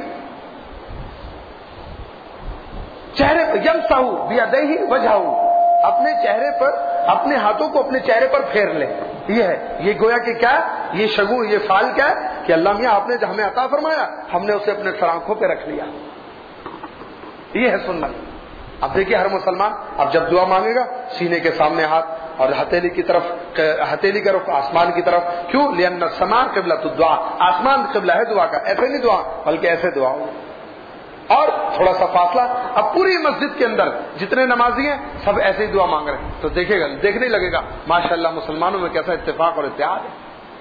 A: چہرے پر یمسحو بیدیہ وجہہ، اپنے چہرے پر، اپنے ہاتھوں کو اپنے چہرے پر پھیر لے. یہ ہے، یہ گویا کہ کیا ہے؟ یہ شگون، یہ فعل کیا ہے کہ اللہ میاں آپ نے ہمیں عطا فرمایا، ہم نے اسے اپنے سراخوں پہ رکھ لیا. یہ ہے سنت. اب دیکھیے ہر مسلمان اب جب دعا مانگے گا سینے کے سامنے ہاتھ اور ہتھیلی کی طرف، ہتھیلی کا رخ آسمان کی طرف. کیوں؟ لأن السماء قبلۃ الدعاء، آسمان قبلہ ہے دعا کا. ایسے نہیں دعا بلکہ ایسے دعا ہو. اور تھوڑا سا فاصلہ. اب پوری مسجد کے اندر جتنے نمازی ہیں سب ایسے ہی دعا مانگ رہے ہیں تو دیکھے گا، دیکھنے لگے گا ماشاءاللہ مسلمانوں میں کیسا اتفاق اور اتحاد ہے.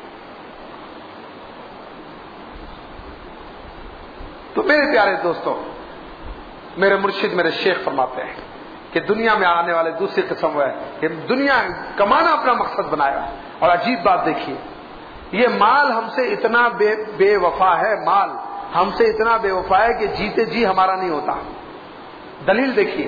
A: تو میرے پیارے دوستوں، میرے مرشد میرے شیخ فرماتے ہیں کہ دنیا میں آنے والے دوسری قسم وہ ہے کہ دنیا کمانا اپنا مقصد بنایا. اور عجیب بات دیکھیے، یہ مال ہم سے اتنا بے بے وفا ہے، مال ہم سے اتنا بے وفا ہے کہ جیتے جی ہمارا نہیں ہوتا. دلیل دیکھیے،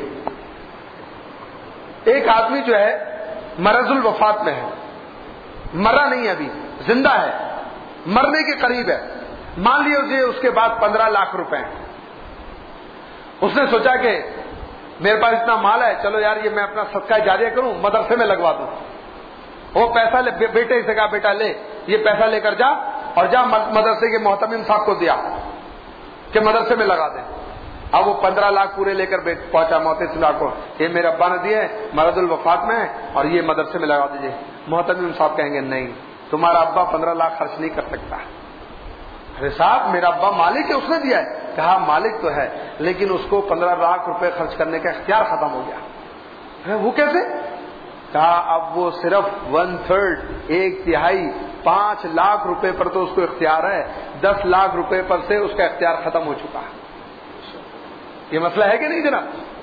A: ایک آدمی جو ہے مرض الوفات میں ہے، مرا نہیں ابھی، زندہ ہے، مرنے کے قریب ہے. مان لیجیے اس کے بعد پندرہ لاکھ روپے ہیں. اس نے سوچا کہ میرے پاس اتنا مال ہے، چلو یار یہ میں اپنا صدقہ جاریہ کروں، مدرسے میں لگوا دوں. وہ پیسہ لے، بیٹے سے کہا بیٹا لے یہ پیسہ لے کر جا اور جا مدرسے کے محتمم صاحب کو دیا کہ مدرسے میں لگا دیں. اب وہ پندرہ لاکھ پورے لے کر پہنچا محتسم لاکھ کو، یہ میرے ابا نے دیے، مرض الوفات میں ہے اور یہ مدرسے میں لگا دیجیے. محتمم صاحب کہیں گے نہیں، تمہارا ابا پندرہ لاکھ خرچ نہیں کر سکتا. ارے صاحب میرا ابا مالک ہے، اس نے دیا ہے. کہا مالک تو ہے لیکن اس کو پندرہ لاکھ روپے خرچ کرنے کا اختیار ختم ہو گیا. وہ کیسے؟ کہا اب وہ صرف ون تھرڈ، ایک تہائی، پانچ لاکھ روپے پر تو اس کو اختیار ہے، دس لاکھ روپے پر سے اس کا اختیار ختم ہو چکا ہے. یہ مسئلہ ہے کہ نہیں جناب؟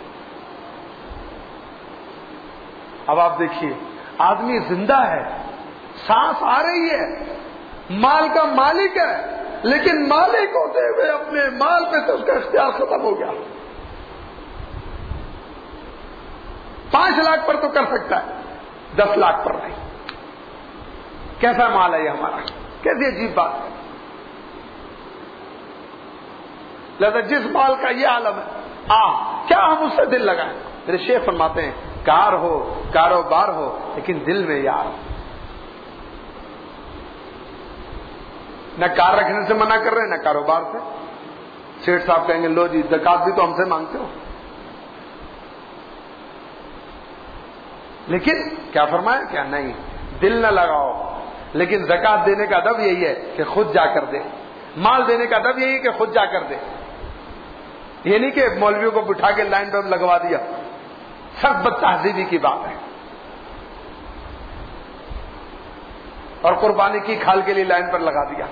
A: اب آپ دیکھیے آدمی زندہ ہے، سانس آ رہی ہے، مال کا مالک ہے، لیکن مالک ہوتے ہوئے اپنے مال پہ سے اس کا اختیار ختم ہو گیا. پانچ لاکھ پر تو کر سکتا ہے، دس لاکھ پر نہیں. کیسا مال ہے یہ ہمارا؟ کیسی عجیب بات ہے. لہذا جس مال کا یہ عالم ہے، آ کیا ہم اس سے دل لگائیں؟ میرے شیخ فرماتے ہیں کار ہو، کاروبار ہو، لیکن دل میں یار. نہ کار رکھنے سے منع کر رہے ہیں نہ کاروبار سے. سیٹھ صاحب کہیں گے لو جی زکات بھی تو ہم سے مانگتے ہو، لیکن کیا فرمایا؟ کیا نہیں، دل نہ لگاؤ. لیکن زکات دینے کا ادب یہی ہے کہ خود جا کر دے، مال دینے کا ادب یہی ہے کہ خود جا کر دے. یہ نہیں کہ مولویوں کو بٹھا کے لائن پر لگوا دیا، سخت بد تہذیبی کی بات ہے. اور قربانی کی کھال کے لیے لائن پر لگا دیا.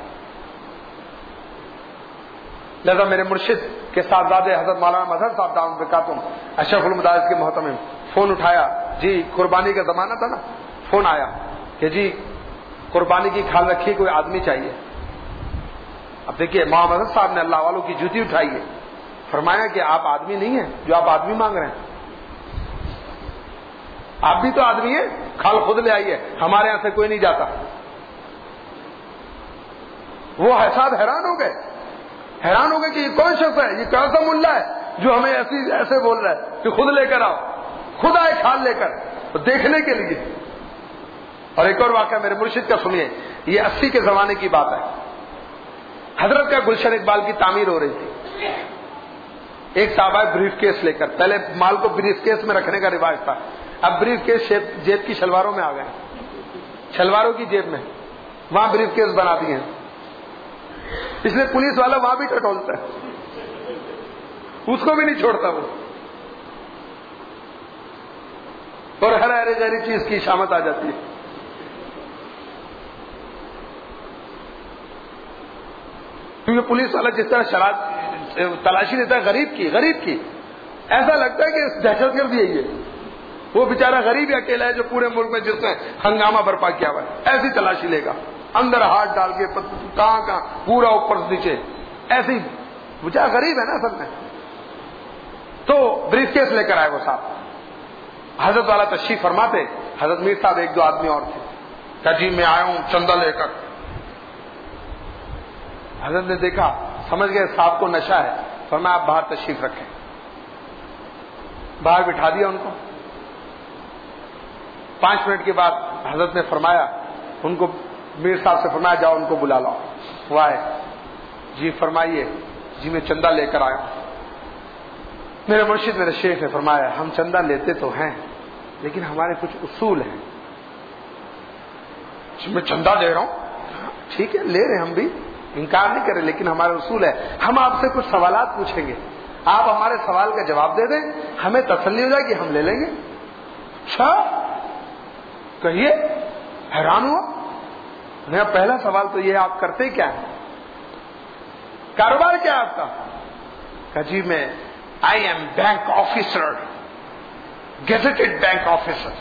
A: لہذا میرے مرشد کے صاحبزادے حضرت مولانا مظہر صاحب دامت برکاتہم اشرف المدارس کے محتمم، فون اٹھایا، جی قربانی کا زمانہ تھا نا، فون آیا کہ جی قربانی کی کھال رکھی کوئی آدمی چاہیے. اب دیکھیے مولانا مظہر صاحب نے اللہ والوں کی جوتی اٹھائی ہے، فرمایا کہ آپ آدمی نہیں ہیں جو آپ آدمی مانگ رہے ہیں، آپ بھی تو آدمی ہیں، کھال خود لے آئیے، ہمارے یہاں سے کوئی نہیں جاتا. وہ حساب حیران ہو گئے، حیران ہو گئے کہ یہ کون شخص ہے، یہ کون سا ملا ہے جو ہمیں ایسی ایسے بول رہا ہے کہ خود لے کر آؤ. خود آئے کھال لے کر دیکھنے کے لیے. اور ایک اور واقعہ میرے مرشد کا سنیے، یہ اسی کے زمانے کی بات ہے. حضرت کا گلشن اقبال کی تعمیر ہو رہی تھی. ایک صاحب آئے بریف کیس لے کر، پہلے مال کو بریف کیس میں رکھنے کا رواج تھا، اب بریف کیس جیب کی شلواروں میں آ گئے، شلواروں کی جیب میں وہاں بریف کیس بنا دیے ہیں. اس لیے پولیس والا وہاں بھی ٹٹولتا ہے، اس کو بھی نہیں چھوڑتا وہ، اور ہر ہر غیر چیز کی شامت آ جاتی ہے. کیونکہ پولیس والا جس طرح شراب تلاشی لیتا ہے غریب کی غریب کی ایسا لگتا ہے کہ دہشت گرد یہی ہے. وہ بیچارہ غریب ہی اکیلا ہے جو پورے ملک میں جس نے ہنگامہ برپا کیا ہوا ہے. ایسی تلاشی لے گا, اندر ہاتھ ڈال کے کہاں کہاں پورا اوپر سے نیچے, ایسی بیچارہ غریب ہے نا سب میں. تو بریف کیس لے کر آئے وہ صاحب. حضرت والا تشریف فرماتے, حضرت میر صاحب ایک دو آدمی اور تھے, کہ جی میں آیا ہوں چندہ لے کر. حضرت نے دیکھا, سمجھ گئے صاحب کو نشہ ہے, فرمایا آپ باہر تشریف رکھیں. باہر بٹھا دیا ان کو. پانچ منٹ کے بعد حضرت نے فرمایا ان کو, میر صاحب سے فرمایا جاؤ ان کو بلا لاؤ. وہ آئے, جی فرمائیے. جی میں چندہ لے کر آیا ہوں. میرے مرشد میرے شیخ نے فرمایا ہم چندہ لیتے تو ہیں لیکن ہمارے کچھ اصول ہیں. میں چندہ دے رہا ہوں, ٹھیک ہے لے رہے ہیں ہم بھی, انکار نہیں کریں, لیکن ہمارے اصول ہے ہم آپ سے کچھ سوالات پوچھیں گے, آپ ہمارے سوال کا جواب دے دیں, ہمیں تسلی ہو جائے کہ ہم لے لیں گے. اچھا کہیے. حیران ہوا. میرا پہلا سوال تو یہ, آپ کرتے کیا ہیں, کاروبار کیا ہے آپ کا؟ کہ جی میں I am bank officer, gazetted bank officer.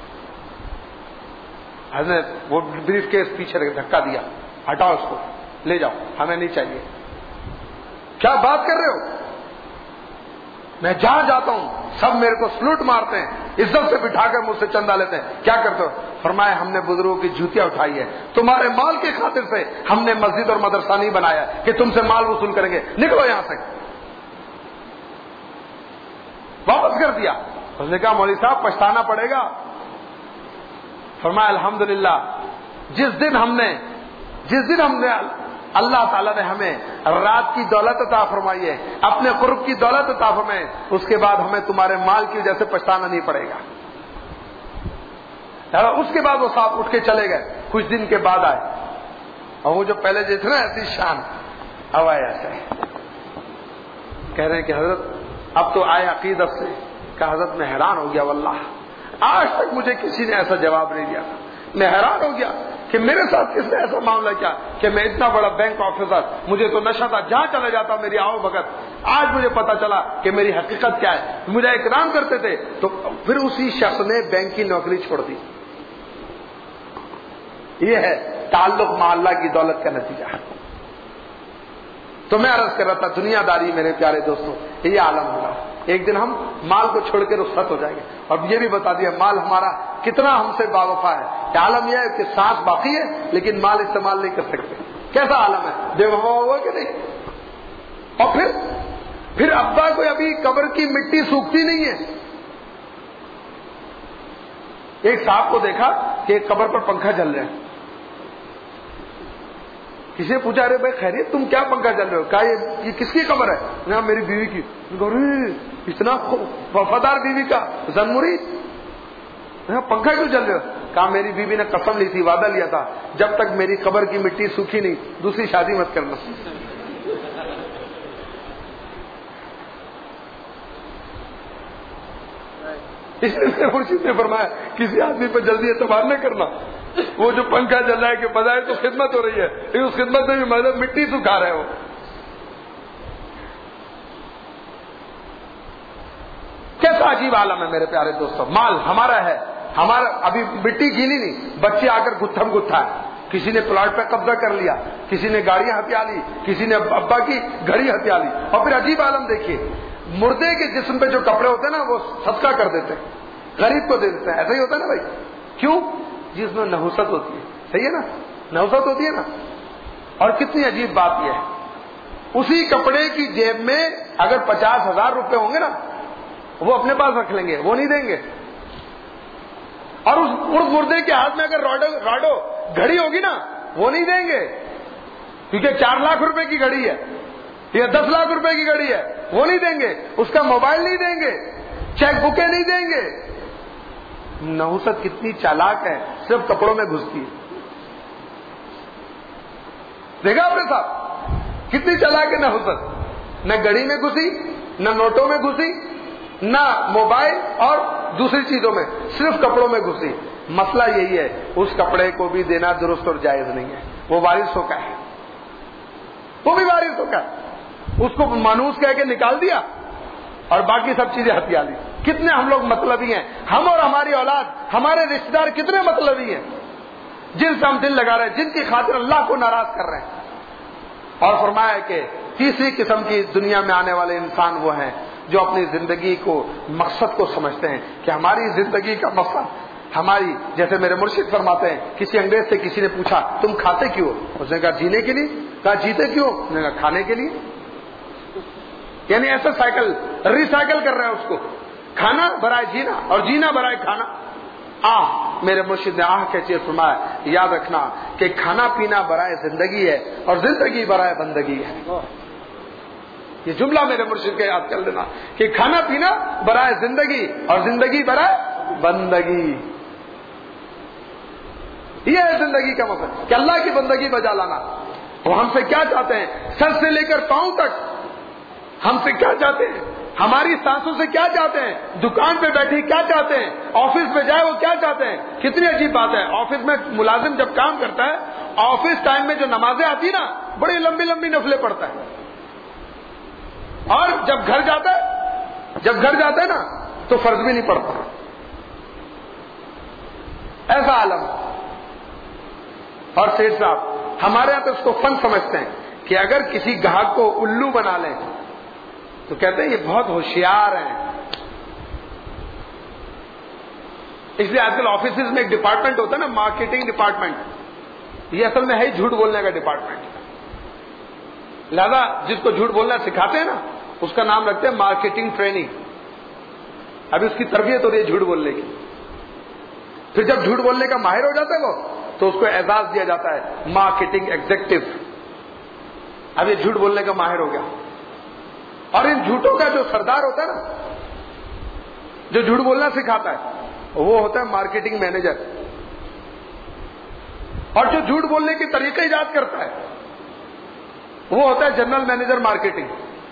A: حضرت وہ بریف کیس پیچھے رکھ دھکا دیا, ہٹاؤ اس کو, لے جاؤ, ہمیں نہیں چاہیے. کیا بات کر رہے ہو؟ میں جہاں جاتا ہوں سب میرے کو سلوٹ مارتے ہیں, عزت سے بٹھا کر مجھ سے چندہ لیتے ہیں. کیا کرتے ہو؟ فرمایا ہم نے بزرگوں کی جوتیاں اٹھائی ہے, تمہارے مال کی خاطر سے ہم نے مسجد اور مدرسہ نہیں بنایا کہ تم سے مال وصول کریں گے, نکلو یہاں سے. واپس کر دیا. اس نے کہا مولوی صاحب پچھتانا پڑے گا. فرمایا الحمدللہ جس دن ہم نے جس دن ہم نے اللہ تعالیٰ نے ہمیں رات کی دولت عطا فرمائی ہے, اپنے قرب کی دولت عطا فرمائی, اس کے بعد ہمیں تمہارے مال کی وجہ سے پچھتانا نہیں پڑے گا. اس کے بعد وہ صاحب اٹھ کے چلے گئے. کچھ دن کے بعد آئے, اور وہ جو پہلے جو تھے نا ایسی شان, اب آئے ایسے کہہ رہے ہیں کہ حضرت اب تو آئے عقیدت سے. کہ حضرت میں حیران ہو گیا, واللہ آج تک مجھے کسی نے ایسا جواب نہیں دیا. میں حیران ہو گیا کہ میرے ساتھ کس نے ایسا معاملہ کیا کہ میں اتنا بڑا بینک آفیسر, مجھے تو نشہ تھا, جہاں چلا جاتا میری آؤ بھگت. آج مجھے پتا چلا کہ میری حقیقت کیا ہے. مجھے اکرام کرتے تھے تو پھر اسی شخص نے بینک کی نوکری چھوڑ دی. یہ ہے تعلق مع اللہ کی دولت کا نتیجہ. تو میں عرض کر رہا تھا دنیا داری میرے پیارے دوستوں یہ عالم ہوگا. ایک دن ہم مال کو چھوڑ کے رخصت ہو جائیں گے. اور یہ بھی بتا دیا مال ہمارا کتنا ہم سے باوفا ہے. عالم یہ ہے کہ سانس باقی ہے لیکن مال استعمال نہیں کر سکتے. کیسا عالم ہے, بے وفا ہوا کہ نہیں. اور پھر پھر ابا کو ابھی قبر کی مٹی سوکھتی نہیں ہے. ایک صاحب کو دیکھا کہ ایک قبر پر پنکھا چل رہا ہے. کسی نے پوچھا ارے بھائی خیریت تم کیا پنکھا چل رہے ہو؟ کہا یہ, یہ کس کی قبر ہے؟ نا میری بیوی کی. اتنا وفادار بیوی کا زنمری, پنکھا کیوں چل رہے ہو؟ کہا میری بیوی نے قسم لی تھی, وعدہ لیا تھا, جب تک میری قبر کی مٹی سوکھی نہیں دوسری شادی مت کرنا. اس لیے مرشد نے فرمایا کسی آدمی پہ جلدی اعتبار نہ کرنا. وہ جو پنکھا چل رہا ہے کہ بظاہر تو خدمت ہو رہی ہے لیکن اس خدمت میں بھی مطلب مٹی سکھا رہے ہو. کیسا عجیب عالم ہے میرے پیارے دوستوں. مال ہمارا ہے, ہمارا ابھی مٹی گیلی نہیں, بچے آ کر گتھم گتھا ہے. کسی نے پلاٹ پہ قبضہ کر لیا, کسی نے گاڑیاں ہتھیا لی, کسی نے ابا کی گھڑی ہتھیا لی. اور پھر عجیب عالم دیکھیے, مردے کے جسم پہ جو کپڑے ہوتے ہیں نا وہ صدقہ کر دیتے ہیں, غریب کو دے دیتے ہیں. ایسا ہی ہوتا ہے نا بھائی. کیوں؟ جس میں نحوست ہوتی ہے. صحیح ہے نا, نحوست ہوتی ہے نا. اور کتنی عجیب بات یہ ہے, اسی کپڑے کی جیب میں اگر پچاس ہزار روپے ہوں گے نا وہ اپنے پاس رکھ لیں گے, وہ نہیں دیں گے. اور اس مردے کے ہاتھ میں اگر راڈو راڈو گھڑی ہوگی نا وہ نہیں دیں گے, کیونکہ چار لاکھ روپے کی گھڑی ہے یا دس لاکھ روپے کی گھڑی ہے, وہ نہیں دیں گے. اس کا موبائل نہیں دیں گے, چیک بکیں نہیں دیں گے. نحوست کتنی چالاک ہے, صرف کپڑوں میں گھستی ہے. دیکھا آپ نے صاحب کتنی چالاک ہے نحوست. نہ گھڑی میں گھسی, نہ نوٹوں میں گھسی, نہ موبائل اور دوسری چیزوں میں, صرف کپڑوں میں گھسی. مسئلہ یہی ہے, اس کپڑے کو بھی دینا درست اور جائز نہیں ہے, وہ وارثوں کا ہے. وہ بھی وارث ہو گیا. اس کو مانوس کہہ کے نکال دیا اور باقی سب چیزیں ہتھیا لی. کتنے ہم لوگ مطلبی ہیں, ہم اور ہماری اولاد, ہمارے رشتے دار کتنے مطلبی ہیں جن سے ہم دل لگا رہے ہیں, جن کی خاطر اللہ کو ناراض کر رہے ہیں. اور فرمایا کہ تیسری قسم کی دنیا میں آنے والے انسان وہ ہیں جو اپنی زندگی کو مقصد کو سمجھتے ہیں کہ ہماری زندگی کا مقصد ہماری, جیسے میرے مرشد فرماتے ہیں, کسی انگریز سے کسی نے پوچھا تم کھاتے کیوں؟ اس نے کہا جینے کے لیے. کہا جیتے کیوں؟ اس نے کہا کھانے کے لیے. یعنی ایسا سائیکل ریسائیکل کر رہے ہیں اس کو, کھانا برائے جینا اور جینا برائے کھانا. آہ میرے مرشد نے آہ کہتے فرمایا یاد رکھنا کہ کھانا پینا برائے زندگی ہے اور زندگی برائے بندگی ہے. یہ جملہ میرے مرشد کے یاد کر لینا کہ کھانا پینا برائے زندگی اور زندگی برائے بندگی. یہ ہے زندگی کا مقصد کہ اللہ کی بندگی بجا لانا. وہ ہم سے کیا چاہتے ہیں, سر سے لے کر پاؤں تک ہم سے کیا چاہتے ہیں, ہماری سانسوں سے کیا چاہتے ہیں, دکان پہ بیٹھی کیا چاہتے ہیں, آفس میں جائے وہ کیا چاہتے ہیں. کتنی عجیب بات ہے, آفس میں ملازم جب کام کرتا ہے, آفس ٹائم میں جو نمازیں آتی نا بڑی لمبی لمبی نفلیں پڑھتا ہے, اور جب گھر جاتا ہے جب گھر جاتا ہے نا تو فرض بھی نہیں پڑھتا. ایسا عالم. اور سیٹ صاحب ہمارے یہاں تو اس کو فن سمجھتے ہیں کہ اگر کسی گاہک کو الو بنا لیں تو کہتے ہیں یہ بہت ہوشیار ہیں. اس لیے آج کل آفیسز میں ایک ڈپارٹمنٹ ہوتا ہے نا, مارکیٹنگ ڈپارٹمنٹ. یہ اصل میں ہے ہی جھوٹ بولنے کا ڈپارٹمنٹ. لہذا جس کو جھوٹ بولنا سکھاتے ہیں نا اس کا نام رکھتے ہیں مارکیٹنگ ٹریننگ. ابھی اس کی تربیت ہو رہی ہے جھوٹ بولنے کی. پھر جب جھوٹ بولنے کا ماہر ہو جاتا ہے وہ تو اس کو اعزاز دیا جاتا ہے مارکیٹنگ ایگزیکٹو. اب یہ جھوٹ بولنے کا ماہر ہو گیا. اور ان جھوٹوں کا جو سردار ہوتا ہے نا, جو جھوٹ بولنا سکھاتا ہے, وہ ہوتا ہے مارکیٹنگ مینیجر. اور جو جھوٹ بولنے کے طریقے ایجاد کرتا ہے وہ ہوتا ہے جنرل مینیجر مارکیٹنگ.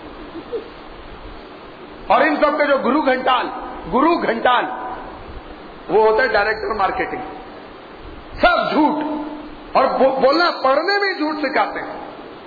A: اور ان سب کا جو گرو گھنٹال گرو گھنٹال وہ ہوتا ہے ڈائریکٹر مارکیٹنگ. سب جھوٹ اور بولنا, پڑھنے میں جھوٹ سکھاتے ہیں.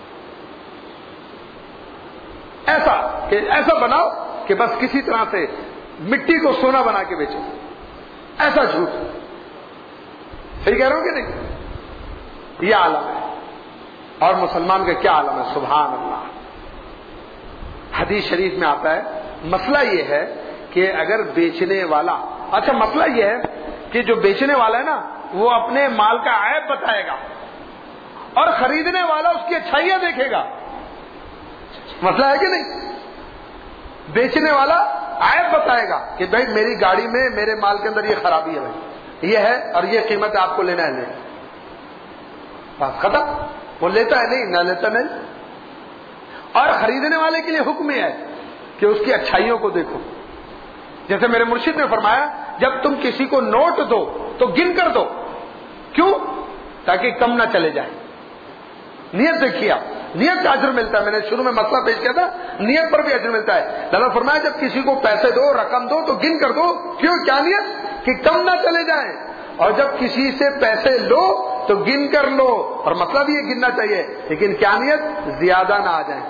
A: ایسا کہ ایسا بناؤ کہ بس کسی طرح سے مٹی کو سونا بنا کے بیچو. ایسا جھوٹ. صحیح کہہ رہا ہوں کہ نہیں؟ یہ عالم ہے. اور مسلمان کا کیا عالم ہے, سبحان اللہ. حدیث شریف میں آتا ہے مسئلہ یہ ہے کہ اگر بیچنے والا, اچھا مسئلہ یہ ہے کہ جو بیچنے والا ہے نا وہ اپنے مال کا عیب بتائے گا اور خریدنے والا اس کی اچھائیاں دیکھے گا. مسئلہ ہے کہ نہیں؟ بیچنے والا عیب بتائے گا کہ بھائی میری گاڑی میں میرے مال کے اندر یہ خرابی ہے, بھائی یہ ہے اور یہ قیمت آپ کو لینا ہے. نہیں بس ختم. وہ لیتا ہے نہیں, نہ لیتا نہیں. اور خریدنے والے کے لیے حکم یہ ہے کہ اس کی اچھائیوں کو دیکھو. جیسے میرے مرشد نے فرمایا جب تم کسی کو نوٹ دو تو گن کر دو. کیوں؟ تاکہ کم نہ چلے جائے. نیت دیکھیے آپ, نیت کا اجر ملتا ہے. میں نے شروع میں مسئلہ پیش کیا تھا, نیت پر بھی اجر ملتا ہے. اللہ فرمایا جب کسی کو پیسے دو, رقم دو تو گن کر دو. کیوں؟ کیا نیت؟ کہ کم نہ چلے جائیں. اور جب کسی سے پیسے لو تو گن کر لو, اور مطلب یہ گننا چاہیے, لیکن کیا نیت؟ زیادہ نہ آ جائیں.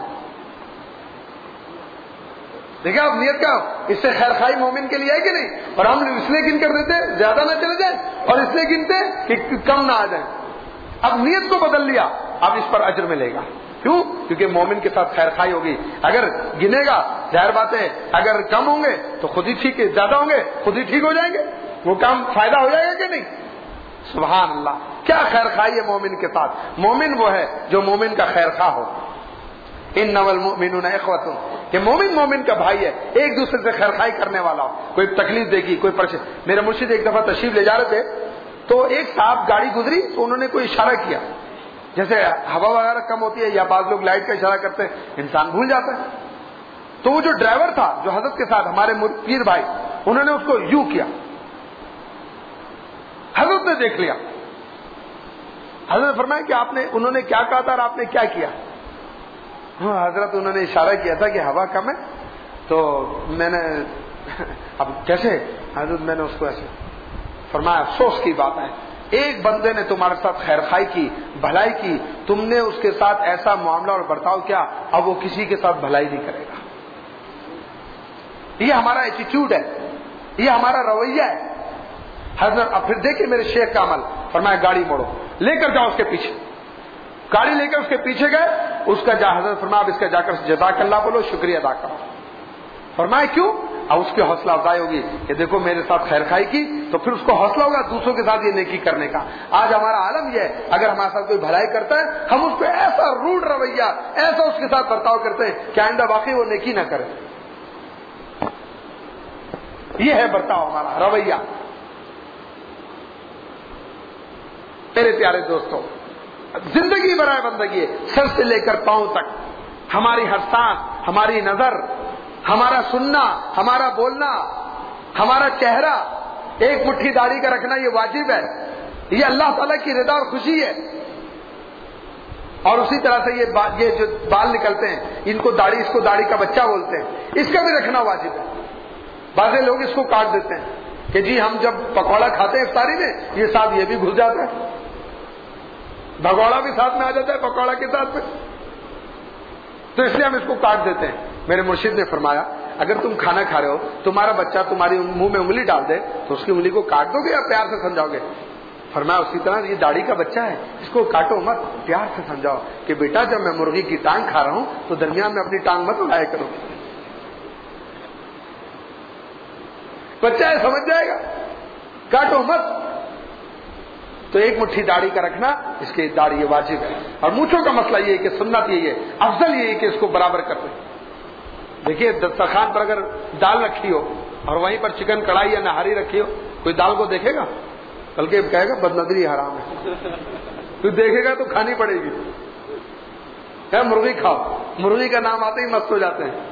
A: دیکھیں آپ نیت کا, اس سے خیر خائی مومن کے لیے ہے کہ نہیں؟ اور ہم اس لیے گن کر دیتے زیادہ نہ چلے جائیں, اور اس لیے گنتے کہ کم نہ آ جائیں. اب نیت کو بدل لیا, اب اس پر اجر ملے گا. کیوں؟ کیونکہ مومن کے ساتھ خیر خائی ہوگی. اگر گنے گا ظاہر بات ہے اگر کم ہوں گے تو خود ہی ٹھیک, زیادہ ہوں گے خود ہی ٹھیک ہو جائیں گے. وہ کام فائدہ ہو جائے گا کہ نہیں؟ سبحان اللہ. کیا خیر خائی ہے مومن کے ساتھ. مومن وہ ہے جو مومن کا خیر خواہ ہو. انما المؤمنون اخوۃ, کہ مومن مومن کا بھائی ہے, ایک دوسرے سے خیر خائی کرنے والا ہو. کوئی تکلیف دے گی, کوئی پریشان. میرے مرشد ایک دفعہ تشریف لے جا رہے تھے تو ایک صاحب گاڑی گزری تو انہوں نے کوئی اشارہ کیا, جیسے ہوا وغیرہ کم ہوتی ہے یا بعض لوگ لائٹ کا اشارہ کرتے ہیں, انسان بھول جاتا ہے. تو وہ جو ڈرائیور تھا جو حضرت کے ساتھ ہمارے پیر بھائی, انہوں نے اس کو یوں کیا. حضرت نے دیکھ لیا. حضرت نے فرمایا کہ آپ نے, انہوں نے کیا کہا تھا اور آپ نے کیا کیا؟ حضرت انہوں نے اشارہ کیا تھا کہ ہوا کم ہے تو میں نے, اب کیسے؟ حضرت میں نے اس کو ایسے فرمایا افسوس کی بات ہے ایک بندے نے تمہارے ساتھ خیر خائی کی، بھلائی کی، تم نے اس کے ساتھ ایسا معاملہ اور برتاؤ کیا، اب وہ کسی کے ساتھ بھلائی نہیں کرے گا۔ یہ ہمارا ایٹیٹیوڈ ہے، یہ ہمارا رویہ ہے۔ حضرت اب پھر دیکھیں میرے شیخ کا عمل، فرمایا گاڑی موڑو، لے کر جاؤ اس کے پیچھے۔ گاڑی لے کر اس کے پیچھے گئے، اس کا جا حضرت فرمایا اب اس کا جا کر جزاک اللہ بولو، شکریہ ادا کرو۔ فرمایا کیوں؟ اب اس کی حوصلہ افزائی ہوگی کہ دیکھو میرے ساتھ خیر خائی کی، تو پھر اس کو حوصلہ ہوگا دوسروں کے ساتھ یہ نیکی کرنے کا۔ آج ہمارا عالم یہ ہے، اگر ہمارے ساتھ کوئی بھلائی کرتا ہے ہم اس کو ایسا روڈ رویہ، ایسا اس کے ساتھ برتاؤ کرتے ہیں کہ آئندہ واقعی وہ نیکی نہ کرے۔ یہ ہے برتاؤ ہمارا رویہ۔ میرے پیارے دوستوں، زندگی برائے بندگی، سر سے لے کر پاؤں تک ہماری ہر سانس، ہماری نظر، ہمارا سننا، ہمارا بولنا، ہمارا چہرہ، ایک مٹھی داڑھی کا رکھنا یہ واجب ہے، یہ اللہ تعالیٰ کی رضا اور خوشی ہے۔ اور اسی طرح سے یہ با... یہ جو بال نکلتے ہیں ان کو داڑھی، اس کو داڑھی کا بچہ بولتے ہیں، اس کا بھی رکھنا واجب ہے۔ بعض لوگ اس کو کاٹ دیتے ہیں کہ جی ہم جب پکوڑا کھاتے ہیں افطاری میں یہ ساتھ یہ بھی گھس جاتا ہے، بھگوڑا بھی ساتھ میں آ جاتا ہے پکوڑا کے ساتھ میں، تو اس لیے ہم اس کو کاٹ دیتے ہیں۔ میرے مرشد نے فرمایا اگر تم کھانا کھا رہے ہو، تمہارا بچہ تمہاری منہ میں انگلی ڈال دے تو اس کی انگلی کو کاٹ دو گے یا پیار سے سمجھاؤ گے؟ فرمایا اسی طرح یہ داڑھی کا بچہ ہے، اس کو کاٹو مت، پیار سے سمجھاؤ کہ بیٹا جب میں مرغی کی ٹانگ کھا رہا ہوں تو درمیان میں اپنی ٹانگ مت اڑایا کرو۔ بچہ ہے سمجھ جائے گا، کاٹو مت۔ تو ایک مٹھی داڑھی کا رکھنا، اس کی داڑھی یہ واجب ہے۔ اور مونچھوں کا مسئلہ یہ ہے کہ سنت یہی ہے، افضل یہی ہے کہ اس کو برابر کر دیں۔ دیکھیے دسترخوان پر اگر دال رکھی ہو اور وہیں پر چکن کڑھائی یا نہاری رکھی ہو، کوئی دال کو دیکھے گا؟ بلکہ کہے گا بد نظری حرام ہے، تو دیکھے گا تو کھانی پڑے گی۔ کہ مرغی کھاؤ، مرغی کا نام آتے ہی مست ہو جاتے ہیں۔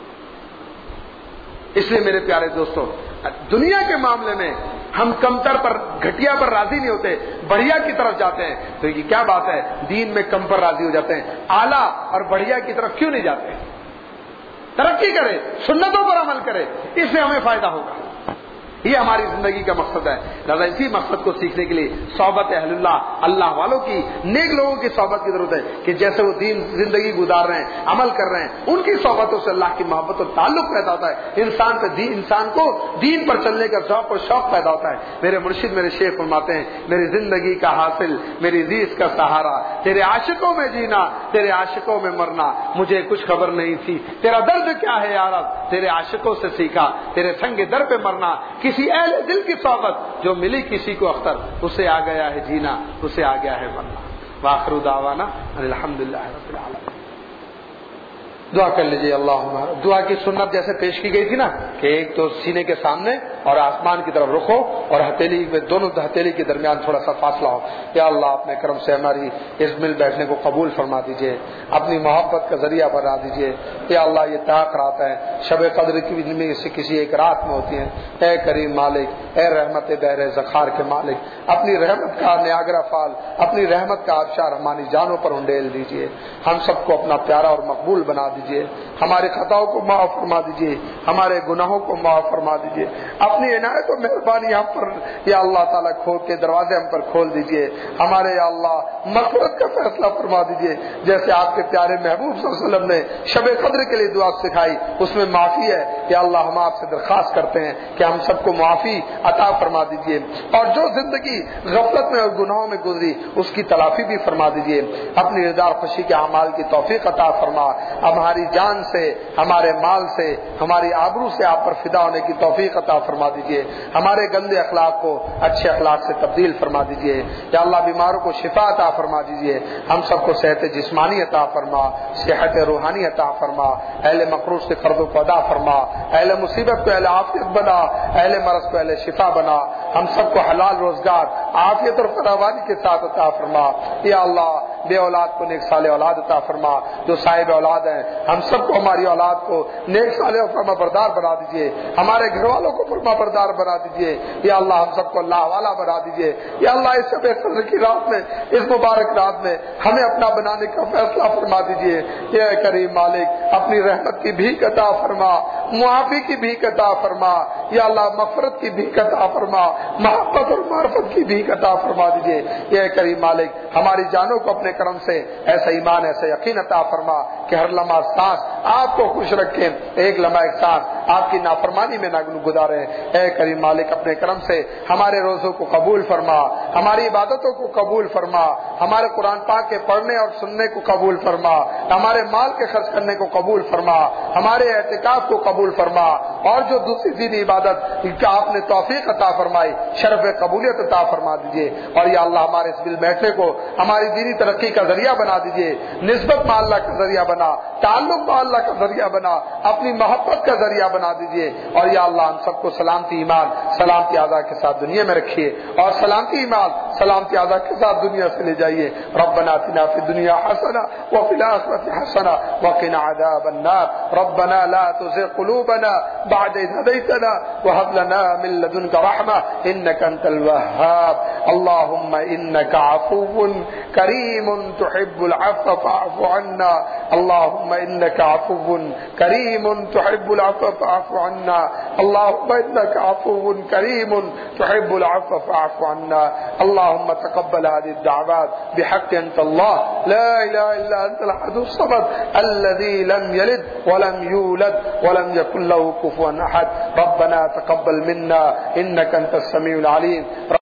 A: اس لیے میرے پیارے دوستوں، دنیا کے معاملے میں ہم کمتر پر، گھٹیا پر راضی نہیں ہوتے، بڑھیا کی طرف جاتے ہیں۔ تو یہ کیا بات ہے، دین میں کم پر راضی ہو جاتے ہیں، اعلیٰ اور بڑھیا کی طرف کیوں نہیں جاتے؟ ترقی کرے، سنتوں پر عمل کرے، اس سے ہمیں فائدہ ہوگا۔ یہ ہماری زندگی کا مقصد ہے۔ لہذا اسی مقصد کو سیکھنے کے لیے صحبت اہل اللہ، اللہ والوں کی، نیک لوگوں کی صحبت کی ضرورت ہے کہ جیسے وہ دین زندگی گزار رہے ہیں، عمل کر رہے ہیں، ان کی صحبتوں سے اللہ کی محبت اور تعلق پیدا ہوتا ہے، انسان پہ دین، انسان کو دین پر چلنے کا ذوق اور شوق پیدا ہوتا ہے۔ میرے مرشد میرے شیخ فرماتے ہیں میری زندگی کا حاصل، میری ریس کا سہارا، تیرے عاشقوں میں جینا، تیرے عاشقوں میں مرنا، مجھے کچھ خبر نہیں تھی تیرا درد کیا ہے یا رب، تیرے عاشقوں سے سیکھا، تیرے سنگ در پہ مرنا، کسی اہل دل کی صحبت جو ملی کسی کو اختر، اسے آ گیا ہے جینا، اسے آ گیا ہے مرنا۔ وآخر دعوانا الحمدللہ رب العالمین۔ دعا کر لیجیے۔ اللہم، دعا کی سنت جیسے پیش کی گئی تھی نا کہ ایک تو سینے کے سامنے اور آسمان کی طرف رخ ہو اور ہتھیلی میں، دونوں ہتھیلی کے درمیان تھوڑا سا فاصلہ ہو۔ یا اللہ اپنے کرم سے ہماری اس مل بیٹھنے کو قبول فرما دیجیے، اپنی محبت کا ذریعہ بنا دیجیے۔ یا اللہ یہ طاق رات ہے، شب قدر کی میں سے کسی ایک رات میں ہوتی ہیں، اے کریم مالک، اے رحمت بحر ذخار کے مالک، اپنی رحمت کا نیاگرا فال، اپنی رحمت کا آبشار ہماری جانوں پر انڈیل دیجیے، ہم سب کو اپنا پیارا اور مقبول بنا دیجیے، ہمارے خطاؤں کو معاف فرما دیجیے، ہمارے گناہوں کو معاف فرما دیجیے، اپنی عنایت و مہربانی ہم پر یا اللہ تعالیٰ کھول کے دروازے ہم پر کھول دیجیے، ہمارے یا اللہ مغفرت کا فیصلہ فرما دیجیے، جیسے آپ کے پیارے محبوب صلی اللہ علیہ وسلم نے شب قدر کے لیے دعا سکھائی، اس میں معافی ہے۔ یا اللہ ہم آپ سے درخواست کرتے ہیں کہ ہم سب کو معافی عطا فرما دیجیے، اور جو زندگی غفلت میں اور گناہوں میں گزری اس کی تلافی بھی فرما دیجیے، اپنی رضا اور خوشی کے اعمال کی توفیق عطا فرما، ہماری جان سے، ہمارے مال سے، ہماری آبرو سے آپ پر فدا ہونے کی توفیق عطا فرما دیجیے، ہمارے گندے اخلاق کو اچھے اخلاق سے تبدیل فرما دیجیے۔ یا اللہ بیماروں کو شفا عطا فرما دیجیے، ہم سب کو صحت جسمانی عطا فرما، صحت روحانی عطا فرما، اہل مقروض سے قرضوں کو ادا فرما، اہل مصیبت کو اہل عافیت بنا، اہل مرض کو اہل شفا بنا، ہم سب کو حلال روزگار، عافیت اور فراوانی کے ساتھ عطا فرما۔ یا اللہ بے اولاد کو نیک صالح اولاد عطا فرما، جو صاحب اولاد ہیں ہم سب کو، ہماری اولاد کو نیک صالح اور فرما بردار بنا دیجیے، ہمارے گھر والوں کو فرما بردار بنا دیجیے۔ یا اللہ ہم سب کو اللہ والا بنا دیجیے۔ یا اللہ اس شب قدر کی رات میں، اس مبارک رات میں ہمیں اپنا بنانے کا فیصلہ فرما دیجیے۔ اے کریم مالک اپنی رحمت کی بھیک عطا فرما، معافی کی بھیک عطا فرما۔ یا اللہ مغفرت کی بھیک عطا فرما، محبت اور معرفت کی بھیک عطا فرما دیجئے۔ یہ کریم مالک ہماری جانوں کو اپنے کرم سے ایسا ایمان ایسا یقین عطا فرما کہ ہر لمحہ سانس آپ کو خوش رکھیں، ایک لمحہ ایک سانس آپ کی نافرمانی میں نہ گزارے۔ اے کریم مالک اپنے کرم سے ہمارے روزوں کو قبول فرما، ہماری عبادتوں کو قبول فرما، ہمارے قرآن پاک کے پڑھنے اور سننے کو قبول فرما، ہمارے مال کے خرچ کرنے کو قبول فرما، ہمارے اعتکاف کو قبول فرما، اور جو دوسری دینی عبادت کا آپ نے توفیق عطا فرمائی شرف قبولیت عطا فرما دیجئے۔ اور یا اللہ ہمارے اس مل بیٹھنے کو ہماری دینی ترقی کا ذریعہ بنا دیجئے، نسبت مع اللہ کا ذریعہ بنا، تعلق مع اللہ کا ذریعہ بنا، اپنی محبت کا ذریعہ بنا دیجئے۔ اور یا اللہ ہم سب کو سلامتی ایمان سلامتی اعضاء کے ساتھ دنیا میں رکھیے، اور سلامتی ایمان سلامتی اعضاء کے ساتھ دنیا سے لے جائیے۔ ربنا آتنا فی الدنیا حسنہ وفی الآخرۃ حسنہ وقنا عذاب النار۔ ربنا لا تزغ قلوبنا بعد إذ هديتنا وهب لنا من لدنك رحمة إنك أنت الوهاب۔ اللهم إنك عفو كريم تحب العفو فاعف عنا، اللهم إنك عفو كريم تحب العفو فاعف عنا، اللهم إنك عفو كريم تحب العفو فاعف عنا۔ اللهم تقبل هذه الدعوات بحق أنت الله لا إله إلا أنت الأحد الصمد الذي لم يلد ولم يولد ولم يكن له كفوا أحد۔ ربنا تقبل منا إنك أنت السميع العليم۔